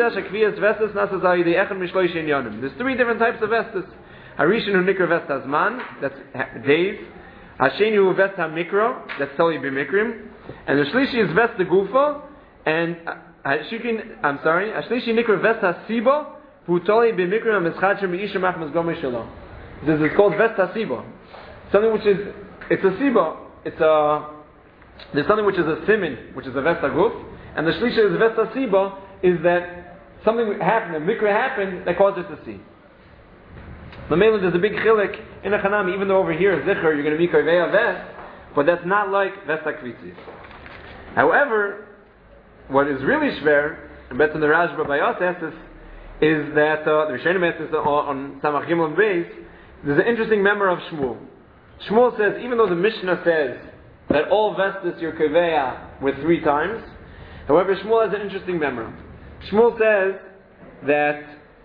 Speaker 1: different types of vestas. Harishin hu nikra vest hazman, that's days. Hasheni hu vest ha-mikro, that's tali b'mikrim. And the shlishi is vest gufa, and Hashikin, I'm sorry, Hashlishi nikra vest ha-siba, hu tali b'mikrim ha-mischadshim b'isha mach mazgom shalom. He says it's called vest ha-siba. Something which is, it's a siba, it's a, there's something which is a simin, which is a vest ha-guf, and the shlishi is vest ha-siba, is that something happened, a mikra happened that caused us to see. The Melech, there's a big chilik in a chanami, even though over here, zikr, you're going to be koveya vest, but that's not like vest ha-kvitzis. However, what is really shver, and better than the Rashba by us asks, is that uh, the Rishonim asks on Samach Gimel and Beis, there's an interesting member of Shmuel. Shmuel says, even though the Mishnah says that all vestas you're koveya with three times, however, Shmuel has an interesting member. Shmuel says that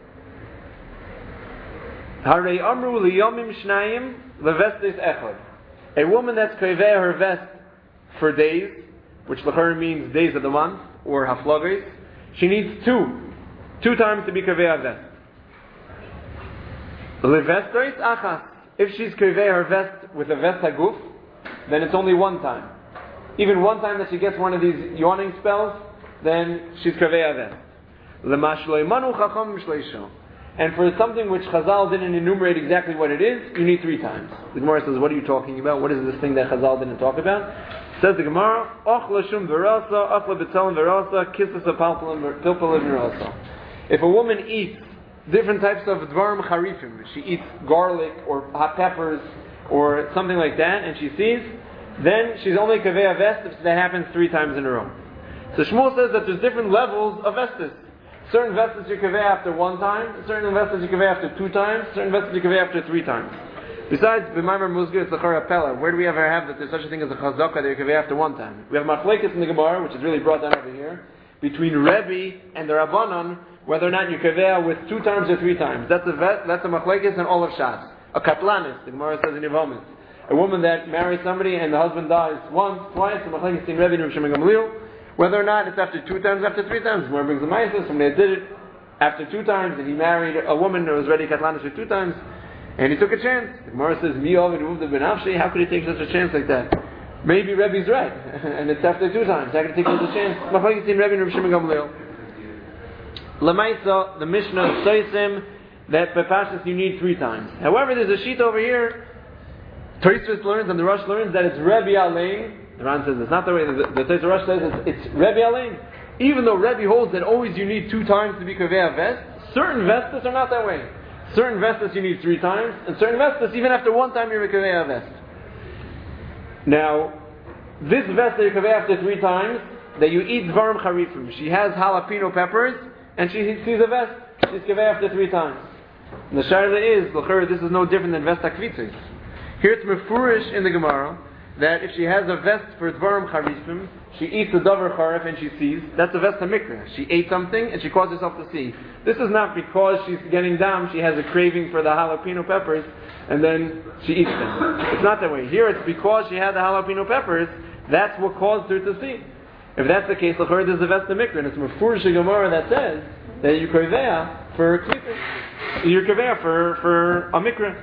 Speaker 1: Harei amru liyomim shnayim levestes echad. A woman that's koveya her vest for days, which l'chara means days of the month or haflagos, she needs two, two times to be koveya vest. Levestes achas. If she's koveya her vest with a vest haguf, then it's only one time. Even one time that she gets one of these yawning spells, then she's koveya vest. And for something which Chazal didn't enumerate exactly what it is, you need three times. The Gemara says, what are you talking about? What is this thing that Chazal didn't talk about? Says the Gemara, Och lashum verasa, ach lebetzalim verasa, kisses apalpalim verasa. If a woman eats different types of dvarim charifim, she eats garlic or hot peppers or something like that, and she sees, then she's only koveya vest if that happens three times in a row. So Shmuel says that there's different levels of vestas. Certain vestas you koveya after one time, certain vestas you koveya after two times, certain vestas you koveya after three times. Besides, b'maimer muzgir it's l'chara pella. Where do we ever have that there's such a thing as a chazaka that you koveya after one time? We have machlekes in the Gemara, which is really brought down over here, between Rebbe and the Rabbanon, whether or not you koveya with two times or three times. That's a vet, that's a machlekes in all of Shas. A katlanis, the Gemara says in Yevomis. A woman that marries somebody and the husband dies once, twice, the machlekes in Rebbe and Rav Shimon Gamliel. Whether or not it's after two times, after three times. Gemara brings a ma'aser, somebody did it after two times, and he married a woman that was ready katlanis for two times, and he took a chance. The Gemara says, Mi ovid uvda ben afshi, how could he take such a chance like that? Maybe Rebbe's right, and it's after two times. How could he take such a chance? Machlekes in Rebbe and Rav Shimon Gamliel. Lamaisa, the Mishnah says him that Bepashas you need three times. However, there's a sheet over here. Tosfos learns and the Rosh learns that it's Rebbe Alein. The Ran says it's not the way. The, the Tosfos Rosh says it's, it's Rebbe Alein. Even though Rebbe holds that always you need two times to be koveya vest, certain vestas are not that way. Certain vestas you need three times, and certain vestas even after one time you're a koveya vest. Now, this vest that you koveya after three times, that you eat dvarim charifim. She has jalapeno peppers, and she sees a vest. She's koveya after three times. And the shaila is, l'chara, this is no different than vest hakvitzis. Here it's mefurish in the Gemara that if she has a vest for Dvarim Charifim, she eats a Davar Charif and she sees, that's a vest HaMikra. She ate something and she caused herself to see. This is not because she's getting down, she has a craving for the jalapeno peppers, and then she eats them. It's not that way. Here it's because she had the jalapeno peppers, that's what caused her to see. If that's the case, l'chorah there's a vest HaMikra, and it's Mefurish Gemara that says that you koveya for klipim. You're koveya for, for a mikra.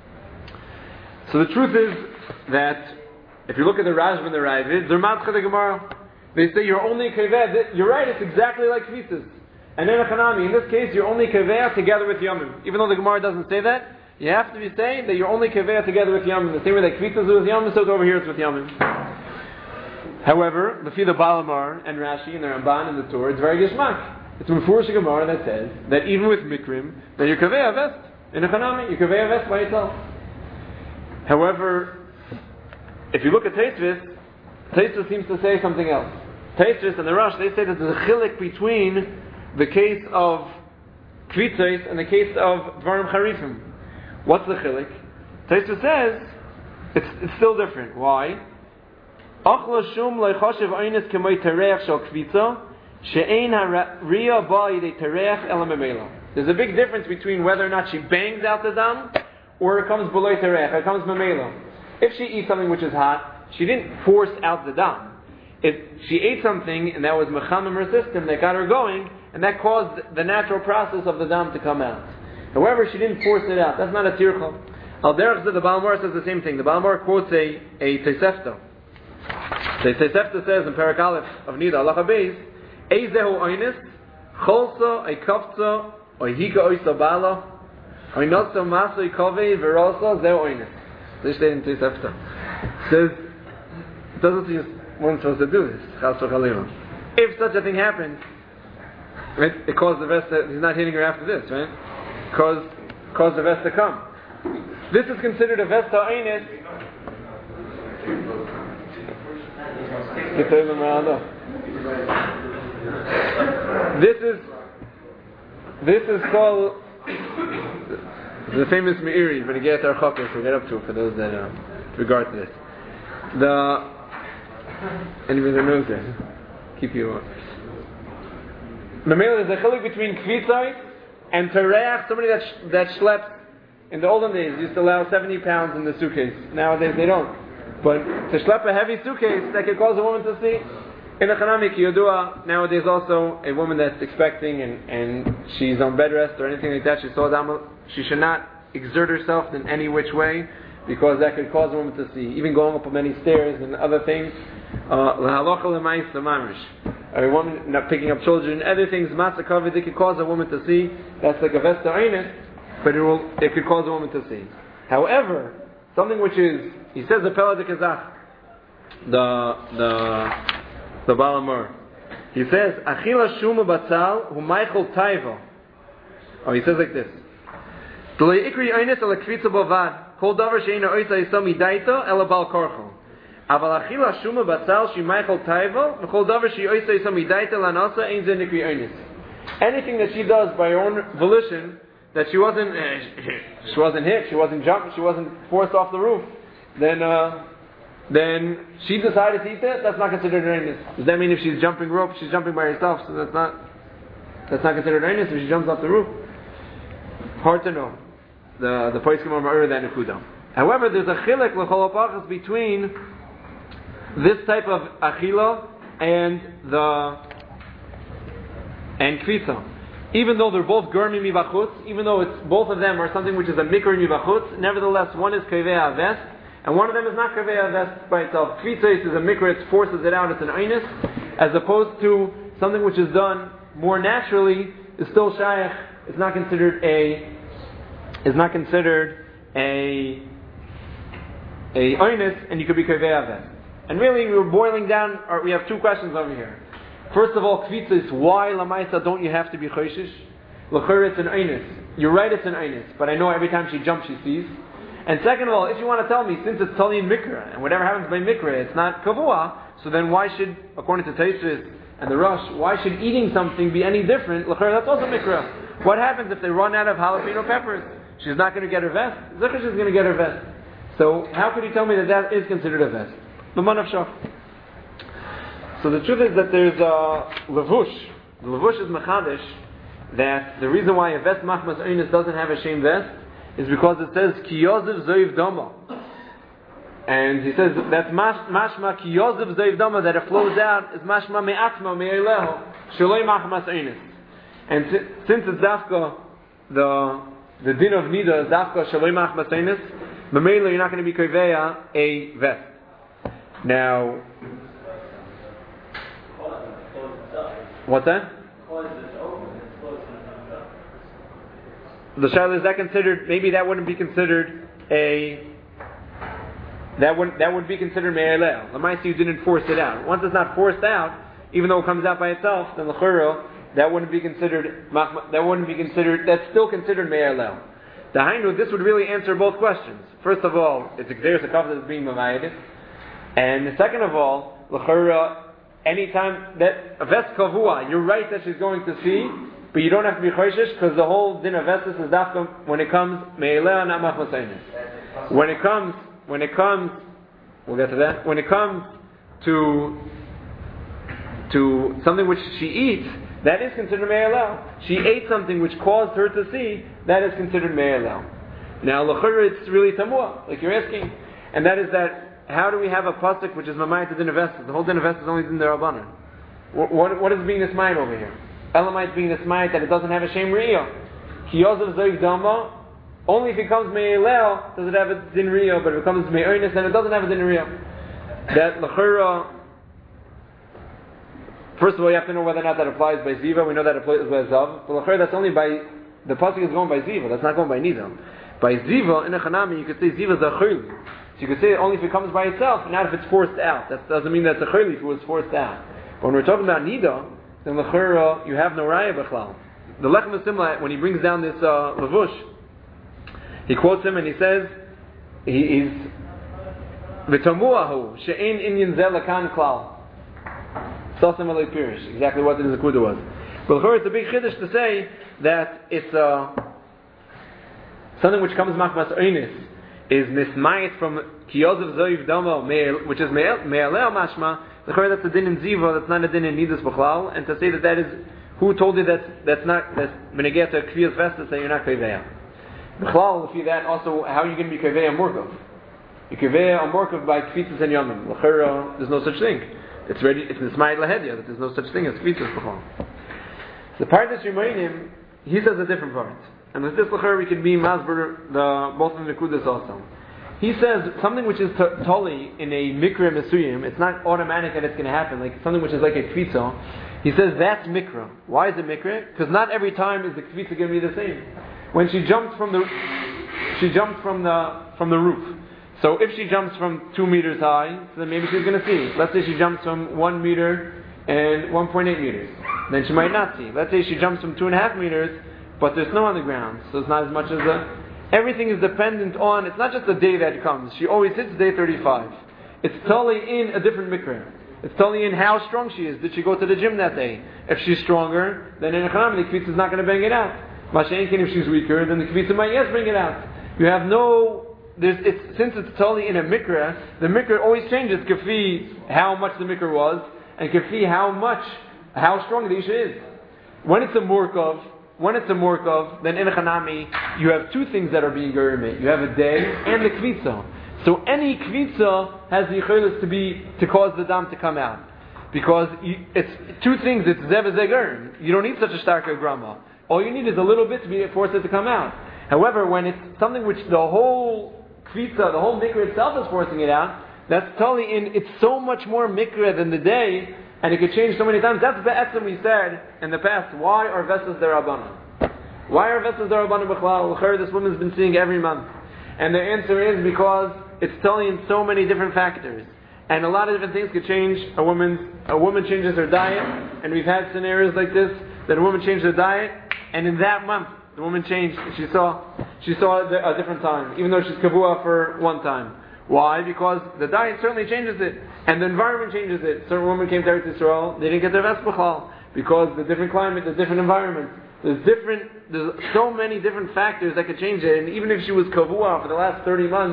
Speaker 1: So the truth is that if you look at the Rashba and the Ravid, they're matcha the Gemara. They say you're only kaveh. You're right, it's exactly like kvitzas. And then a chanami, in this case, you're only kaveh together with yamim. Even though the Gemara doesn't say that, you have to be saying that you're only kaveh together with yamim. The same way that kvitzas is with yamim, so over here it's with yamim. However, the the Balamar and Rashi and the Ramban and the Torah, it's very gishmak. It's a Mefurish Gemara that says that even with mikrim, that you're kaveh vest. In a chanami, you're kaveh vest by itself. However, if you look at Taisvis, Taisvis seems to say something else. Taisvis and the Rosh, they say that there's a chilik between the case of kvitzos and the case of dvarim charifim. What's the chilik? Taisvis says it's, it's still different. Why? Achla shum leichashiv einis k'may tereach shal kvitza she'ein ha'riya ba'idei tereach ela memela. There's a big difference between whether or not she bangs out the dam or it comes below tereach, it comes memela. If she eats something which is hot, she didn't force out the dam. If she ate something and that was mechamim her system that got her going, and that caused the natural process of the dam to come out. However, she didn't force it out. That's not a tircha. Al derech the Balmar says the same thing. The Balmar quotes a a Tosefta. The Tosefta says in Parak Aleph of Nida Halacha Beis, Eizehu Oynis, Cholsa, Eikafza, Oihika Oysa Bala, Oinotza Masoi Kove, Verosa, Zehu Oynis. This is in Tosefta. Says, it doesn't seem one's supposed to do this. If such a thing happens, right, it caused the rest that he's not hitting her after this, right? Cause cause the vest to come. This is considered a vest ha'eines. This is this is called the famous Meiri, when you get our chokers, we'll get up to it for those that uh, regard to this. The anybody that knows that, keep you up. Mamela is a chilik between kvitzai and tereach, somebody that sh- that schleps. In the olden days, used to allow seventy pounds in the suitcase. Nowadays they don't. But to schlep a heavy suitcase that could cause a woman to see. In a chanami kiyodua, nowadays also a woman that's expecting and, and she's on bed rest or anything like that, she saw that she should not exert herself in any which way because that could cause a woman to see. Even going up many stairs and other things. Lahalocha l'mayis l'mamish. A woman not picking up children, other things, matzah kavod, it could cause a woman to see. That's like a vesta einis, but it will it could cause a woman to see. However, something which is, he says the Pela de Kazach, the the the Balamur, he says achila shuma batzal hu Michael taiva. Oh, he says like this: D'lei ikri einis ala kvitza bavad kol davar sheina oitza yisami daita ela bal korchon. Aval achila shuma batzal shi Michael taiva kol davar she oitza yisami daita lanasa ein ze nikri einis. Anything that she does by her own volition, that she wasn't uh, she wasn't hit, she wasn't jumped, she wasn't forced off the roof, then uh, then she decided to eat that. That's not considered einis. Does that mean if she's jumping rope, she's jumping by herself? So that's not that's not considered einis if she jumps off the roof. Hard to know. The the poskim are ma'ur than nekuda. However, there's a chilek l'chol hapachas between this type of achila and the and kvitza. Even though they're both gurmi mivachutz, even though it's both of them are something which is a mikra mivachutz, nevertheless one is kaveh avest, and one of them is not kaveh avest by itself. Kvitzos is a mikra, it forces it out, it's an einis, as opposed to something which is done more naturally, is still shayach, it's not considered a, is not considered a, a einis, and you could be kaveh avest. And really, we're boiling down, or we have two questions over here. First of all, kvitzos, why lamaisa don't you have to be choishish? L'chor, it's an einis. You're right, it's an einis, but I know every time she jumps, she sees. And second of all, if you want to tell me, since it's tali in mikra, and whatever happens by mikra, it's not kavua, so then why should, according to Tosfos and the Rosh, why should eating something be any different? L'chor, that's also mikra. What happens if they run out of jalapeno peppers? She's not going to get her vest. Zechar, she's going to get her vest. So how could you tell me that that is considered a vest? So the truth is that there's a levush. The levush is mechadish, that the reason why a vest machmas oines doesn't have a shame vest is because it says ki yoziv zoiv dama. And he says that's mashma ki yoziv zoiv dama, that it flows out is mashma me'atma me'eleho shaloi machmas oines. And t- since it's dafka, the the din of nida is dafka shaloi machmas oines, b'meila you're not going to be koveya a vest. Now, what's that? The shaila, is that considered? Maybe that wouldn't be considered a. That wouldn't that would be considered me'elel. Lamaisi, you didn't force it out. Once it's not forced out, even though it comes out by itself, then l'chura that wouldn't be considered. That wouldn't be considered. That's still considered me'elel. The hainu, this would really answer both questions. First of all, it's a there's a kavod that's being mamayedis, and second of all, l'chura, anytime that a vest kavua, you're right that she's going to see. But you don't have to be choishish because the whole din of vestis is dafka when it comes me'eleh not machmasaynis. When it comes, when it comes, we'll get to that. When it comes to to something which she eats, that is considered me'eleh. She ate something which caused her to see, that is considered me'eleh. Now l'chura, it's really tamua, like you're asking, and that is that how do we have a pasuk which is mamayit to din of vestis? The whole din of vestis is only din derabanan. What, what what is being this mind over here? Elamite being the smite that it doesn't have a shem riyah. Kiyozav zoiv dama, only if it comes me'elel does it have a din riyah, but if it comes me'oines then it doesn't have a din riyah. That l'chura, first of all you have to know whether or not that applies by ziva. We know that it applies by zav, but l'chura that's only by, the pasuk is going by ziva, that's not going by nida. By ziva, in a chanami, you could say ziva is a chayli. So you could say it only if it comes by itself, not if it's forced out. That doesn't mean that's a chayli if it was forced out. But when we're talking about nida, then l'chura, you have no raya b'chlal. The Lechem Simla, when he brings down this uh, levush, he quotes him and he says, he is v'tamuahu she'ein inyan zel lakan klal. Sasem alei pirish. Exactly what the Zakuda was. But l'chura, it's a big chiddush to say that it's uh, something which comes machmas oinis is mismayit from kiyozav zoiv damo, which is me'alel mashma. That's a din in ziva, that's not a din in nidus b'chlal, and to say that that is, who told you that's, that's not, that's, when you get to kviyas vestas, that you're not kveya. B'chlal, if you that, also, how are you going to be kveya morkov? You kveya a morkov by kvitzas and yamim. L'chera, there's no such thing. It's ready, it's nismayit lahedya, that there's no such thing as kvitzas b'chlal. The part that's remaining, he says a different part. And with this l'chera, we can be masber, the, both of the nekudas also. He says something which is t- totally in a mikra mesuyim, it's not automatic that it's going to happen, like something which is like a kvitza. He says that's mikra. Why is it mikra? Because not every time is the kvitza going to be the same. When she jumped from the, she jumped from the from the roof. So if she jumps from two meters high, so then maybe she's going to see. Let's say she jumps from one meter and one point eight meters, then she might not see. Let's say she jumps from two and a half meters, but there's snow on the ground, so it's not as much as a. Everything is dependent on, it's not just the day that comes. She always hits day thirty-five. It's totally in a different mikra. It's totally in how strong she is. Did she go to the gym that day? If she's stronger, then in a chanam, the kvitza is not going to bring it out. Mashenkin, if she's weaker, then the kvitza might yes bring it out. You have no, there's, it's, since it's totally in a mikra, the mikra always changes kafi how much the mikra was, and kafi how much, how strong the isha is. When it's a murkov, When it's a morkov, then in a chanami, you have two things that are being gerimit. You have a day and the kvitza. So any kvitza has the yichaylis to be, to cause the dam to come out. Because you, it's two things, it's zev zegerim. You don't need such a starker grama. All you need is a little bit to be forced it to come out. However, when it's something which the whole kvitza, the whole mikra itself is forcing it out, that's totally in, it's so much more mikra than the day, and it could change so many times. That's the etzem we said in the past. Why are vestas derabanan? Why are vestas derabanan b'chlal? This woman's been seeing every month. And the answer is because it's telling in so many different factors. And a lot of different things could change a woman's, a woman changes her diet, and we've had scenarios like this, that a woman changed her diet, and in that month, the woman changed, she saw, she saw a different time, even though she's kavua for one time. Why? Because the diet certainly changes it, and the environment changes it. Certain women came to Eretz Yisrael, they didn't get their vest b'chlal, because the different climate, the different environment. There's different, there's so many different factors that could change it, and even if she was kavua for the last thirty months,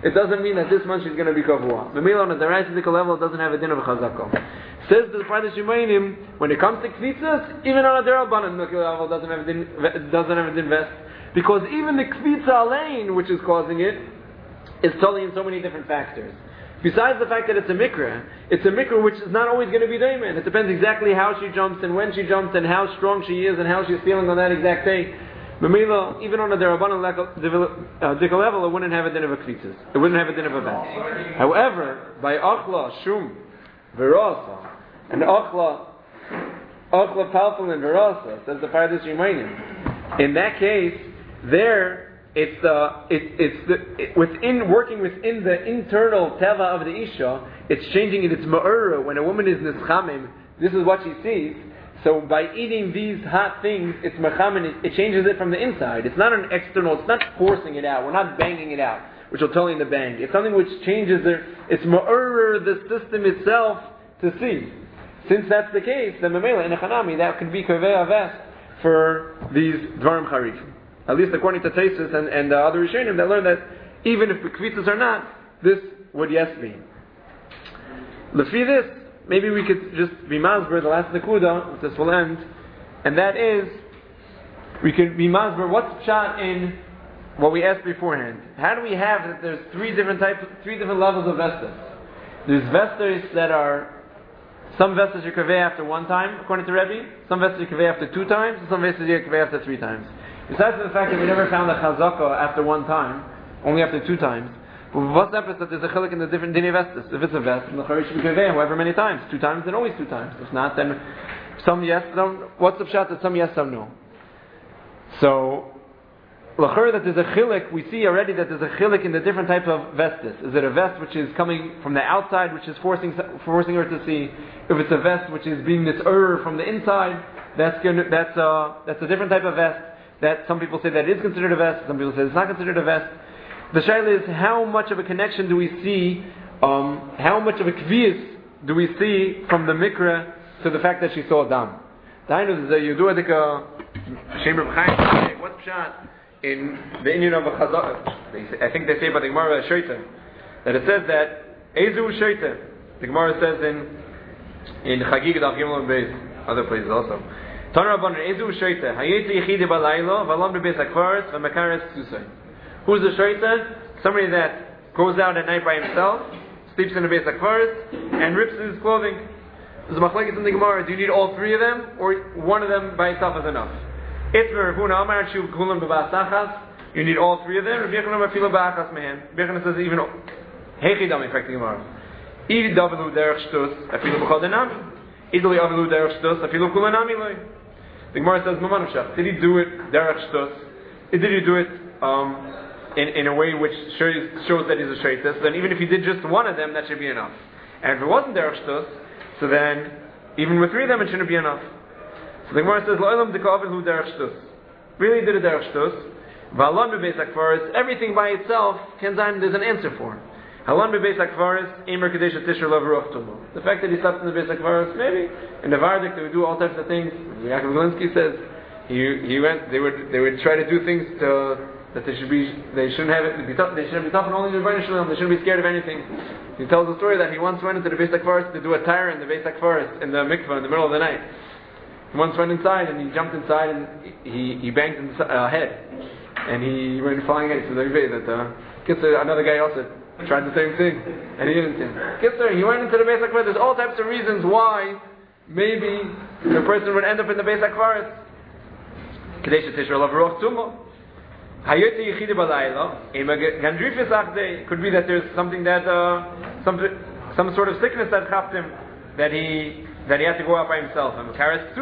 Speaker 1: it doesn't mean that this month she's going to be kavua. Memela on a deraisical level doesn't have a din of a chazaka. Says the Pardesh Yemainim, when it comes to kvitzas, even on a derabanan level doesn't have a din, doesn't have a din vest, because even the kvitza alein, which is causing it, is totally in so many different factors. Besides the fact that it's a mikra, it's a mikra which is not always going to be daimen. It depends exactly how she jumps and when she jumps and how strong she is and how she's feeling on that exact day. Mamela, even on a derabanan level, level, it wouldn't have a din of a kvitzas. It wouldn't have a din of a vest. However, by achla, shum, verasa, and achla, achla palfel and verasa, says the Pardesh Yemainim. In that case, there it's the it, it's the it, within working within the internal teva of the isha. It's changing it. It's ma'ura when a woman is nischamim. This is what she sees. So by eating these hot things, it's mechamin. It, it changes it from the inside. It's not an external. It's not forcing it out. We're not banging it out, which will tell you in the bang. It's something which changes the. It's ma'ura the system itself to see. Since that's the case, then memela in a chanami that can be kaveh vest for these dvarim charifim. At least according to Taisus and, and uh, other Rishonim that learn that even if the kvitzas are not, this would yes be. Lefi this, maybe we could just be masber, the last nekuda, this will end, and that is, we could be masber, what's shot in what we asked beforehand. How do we have that there's three different types, three different levels of vestas? There's vestas that are, some vestas you kaveh after one time, according to Rebbe, some vestas you kaveh after two times, and some vestas you kaveh after three times. Besides the fact that we never found a chazaka after one time, only after two times, but what's the emphasis that there's a chilik in the different dinei vestas? If it's a vest, the charish should be kaveh however many times. Two times, then always two times. If not, then some yes, some, what's the pshat that some yes, some no? So, l'chor that there's a chilik, we see already that there's a chilik in the different types of vestas. Is it a vest which is coming from the outside, which is forcing forcing her to see? If it's a vest which is being nis'ur from the inside, that's gonna, that's a, that's a different type of vest. That some people say that is considered a vest, some people say it's not considered a vest. The shaila is how much of a connection do we see, um, how much of a kvius do we see from the mikra to the fact that she saw dam. The Hainu is that you do a dika Shem Reb Chaim, what's pshat in the Indian of a chazak? I think they say about the Gemara Shoita that it says that Ezu Shoita. The Gemara says in in Chagig Daf Gimel and Beis, other places also. Tanra Rabbanan Ezu Shoita Hayeti Yechidi Balaylo Valam Bebeis Hakvaris V'Makares Susay. Who's the Shoita? Somebody that goes out at night by himself, sleeps in the Beis Hakvaris, and rips his clothing. There's a machlekes in the Gemara. Do you need all three of them, or one of them by itself is enough? Itmer Ravuna Amar Shu Kulam B'Basachas. You need all three of them. Rabbi Yochanan Afilo Ba'achas Mehem. Rabbi Yochanan says even Hechidam in fact the Gemara. Idi Davilu Derech Shtus Afilo B'Chol Denami. Idli Avilu Derech Shtus Afilo Kulanami Loi. The Gemara says Mamanusha. Did he do it Derech Shtus? Did he do it um, in in a way which shows, shows that he's a shaitas? Then even if he did just one of them, that should be enough. And if it wasn't Derech Shtus, so then, even with three of them, it shouldn't be enough. So the Gemara says, Lo'elam dekavin hu derech shtus. Really did a derech shtus. V'halon bebeis hakvaris, everything by itself, Kenzayim, there's an answer for. Halon bebeis hakvaris, Emer kadesh tisher lo v'ruch tumu. The fact that he slept in the beis hakvaris, maybe, in the Vardik, they would do all types of things. Yaakov Galinsky says, he, he went, they would, they would try to do things to, that they should be, they shouldn't have it, be tough, they shouldn't be tough and only the Rebbeinu Shalom, they shouldn't be scared of anything. He tells the story that he once went into the Beis HaKvaris to do a tire in the Beis HaKvaris, in the mikveh, in the middle of the night. He once went inside and he jumped inside and he, he banged his uh, head. And he went flying out. He said, that uh, Kitzer, another guy also tried the same thing. And he didn't. Kitzer, he went into the Beis HaKvaris. There's all types of reasons why maybe the person would end up in the Beis HaKvaris. Kadesh Tishra Lav Ruach Tumo. Could be that there's something that uh, some some sort of sickness that chapped him, that he that he had to go out by himself. And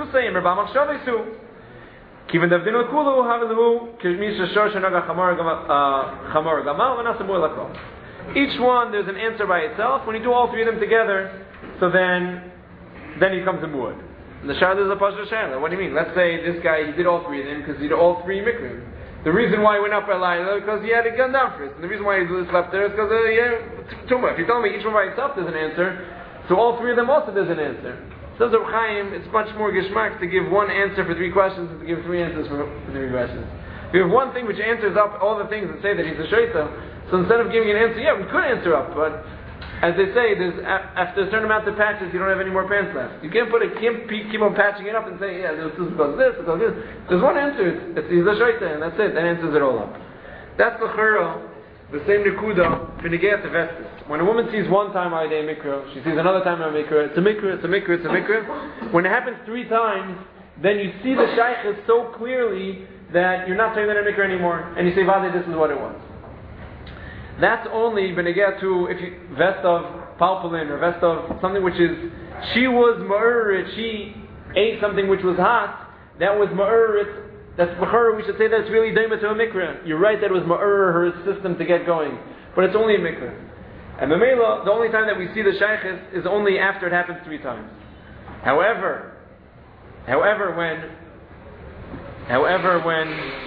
Speaker 1: each one there's an answer by itself. When you do all three of them together, so then then he comes to muad. The shayla is a pasha shayla. What do you mean? Let's say this guy he did all three of them because he did all three mikrim. The reason why he went up by Laila is because he had a gun down for it. And the reason why he slept there is because uh, yeah, too much. If you tell me each one by itself there's an answer, so all three of them also there's an answer. Says Reb Chaim, it's much more geshmak to give one answer for three questions than to give three answers for, for three questions. We have one thing which answers up all the things that say that he's a shaita. So instead of giving an answer, yeah, we could answer up, but as they say, there's after a certain amount of patches, you don't have any more pants left. You can't put a can't keep on patching it up and say, yeah, this is because this, because this. There's one answer. It's, it's he's a shaita, and that's it. That answers it all up. That's the chura. The same nekuda v'negei vestis. When a woman sees one time a day mikra, she sees another time a mikra. It's a mikra. It's a mikra. It's a mikra. When it happens three times, then you see the shaykhis so clearly that you're not saying that a mikra anymore, and you say, "Vade, this is what it was." That's only v'negei to if you vest of palpulin or vest of something which is she was ma'urit. She ate something which was hot. That was ma'urit. That's b'chara, we should say that's really daima to a mikra. You're right that it was ma'ur her system to get going. But it's only a mikra. And the mela, the only time that we see the shaykhis is only after it happens three times. However, however when, however when,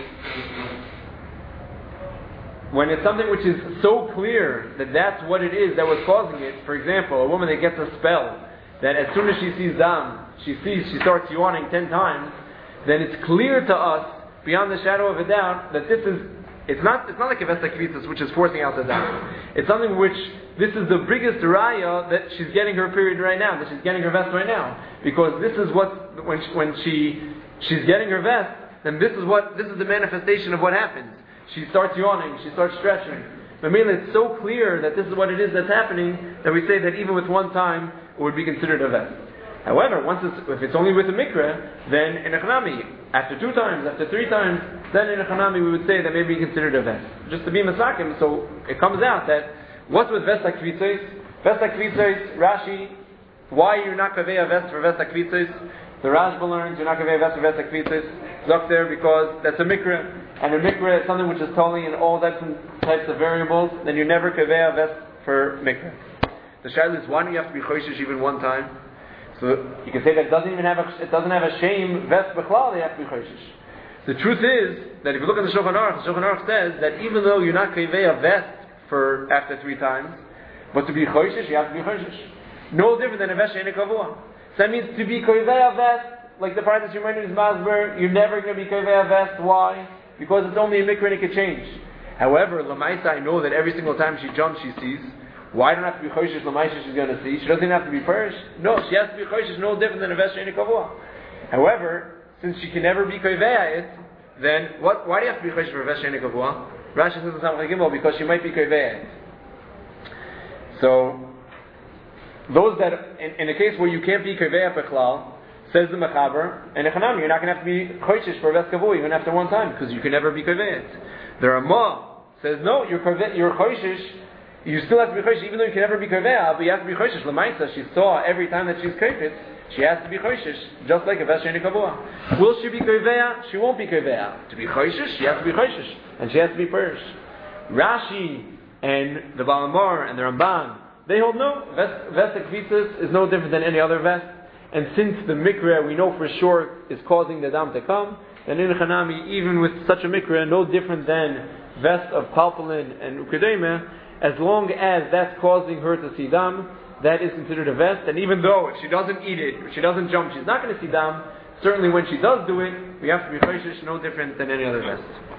Speaker 1: when it's something which is so clear that that's what it is that was causing it, for example, a woman that gets a spell, that as soon as she sees dam, she sees, she starts yawning ten times, then it's clear to us, beyond the shadow of a doubt, that this is, it's not it's not like a vesta kvitzis, which is forcing out the dam. It's something which, this is the biggest raya that she's getting her period right now, that she's getting her vest right now. Because this is what, when she, when she she's getting her vest, then this is what, this is the manifestation of what happens. She starts yawning, she starts stretching. But mainly it's so clear that this is what it is that's happening, that we say that even with one time, it would be considered a vest. However, once it's, if it's only with a mikra, then in a chanami, after two times, after three times, then in a chanami we would say that maybe considered a vest. Just to be masakim, so it comes out that what's with vesta kvitzos? Vesta kvitzos, Rashi, why you're not kaveh a vest for vesta kvitzos? The Rashba learns you're not kaveh a vest for vesta kvitzos. It's up there because that's a mikra, and a mikra is something which is totally in all different types of variables. Then you never kaveh a vest for mikra. The shaila is, why do you have to be choishish even one time? So you can say that it doesn't even have a, it doesn't have a shame vest b'chlal, they have to be choishish. The truth is that if you look at the Shulchan Aruch, the Shulchan Aruch says that even though you're not kaveh a vest for after three times, but to be choishish, you have to be choishish. No different than a vest she'ein kavua. So that means to be kaveh a vest, like the Parashat Shemini is masber, you're never going to be kaveh a vest. Why? Because it's only a mikra and it can change. However, Lamaisa, I know that every single time she jumps, she sees. Why don't have to be choishish l'maisha she's going to see? She doesn't even have to be parish. No, she has to be choishish, no different than a vest she'ein kavua. However, since she can never be kaveh it, then what? Why do you have to be choishish for a vest she'ein kavua? Rashi says in Samach Gimel because she might be kaveh it. So those that in, in a case where you can't be kaveh b'chlal, says the Mechaber, and Echanami, you're not going to have to be choishish for a vest kavua even after one time because you can never be kaveh it. The Ramah says no, you're kaveh, you're choishish. You still have to be choishish, even though you can never be kaveh, but you have to be choishish. L'maisa, she saw every time that she's kaveh, she has to be choishish, just like a vest she'ein kavua. Will she be kaveh? She won't be kaveh. To be choishish, she has to be choishish, and she has to be parish. Rashi and the Balamar and the Ramban, they hold no, vest, vest kvitzis is no different than any other vest, and since the mikra we know for sure is causing the dam to come, then in Chanami, even with such a mikra, no different than vest of palpulin and ukademeh, as long as that's causing her to see dam, that is considered a vest. And even though if she doesn't eat it, if she doesn't jump, she's not going to see dam, certainly when she does do it, we have to be choishish, no different than any other vest.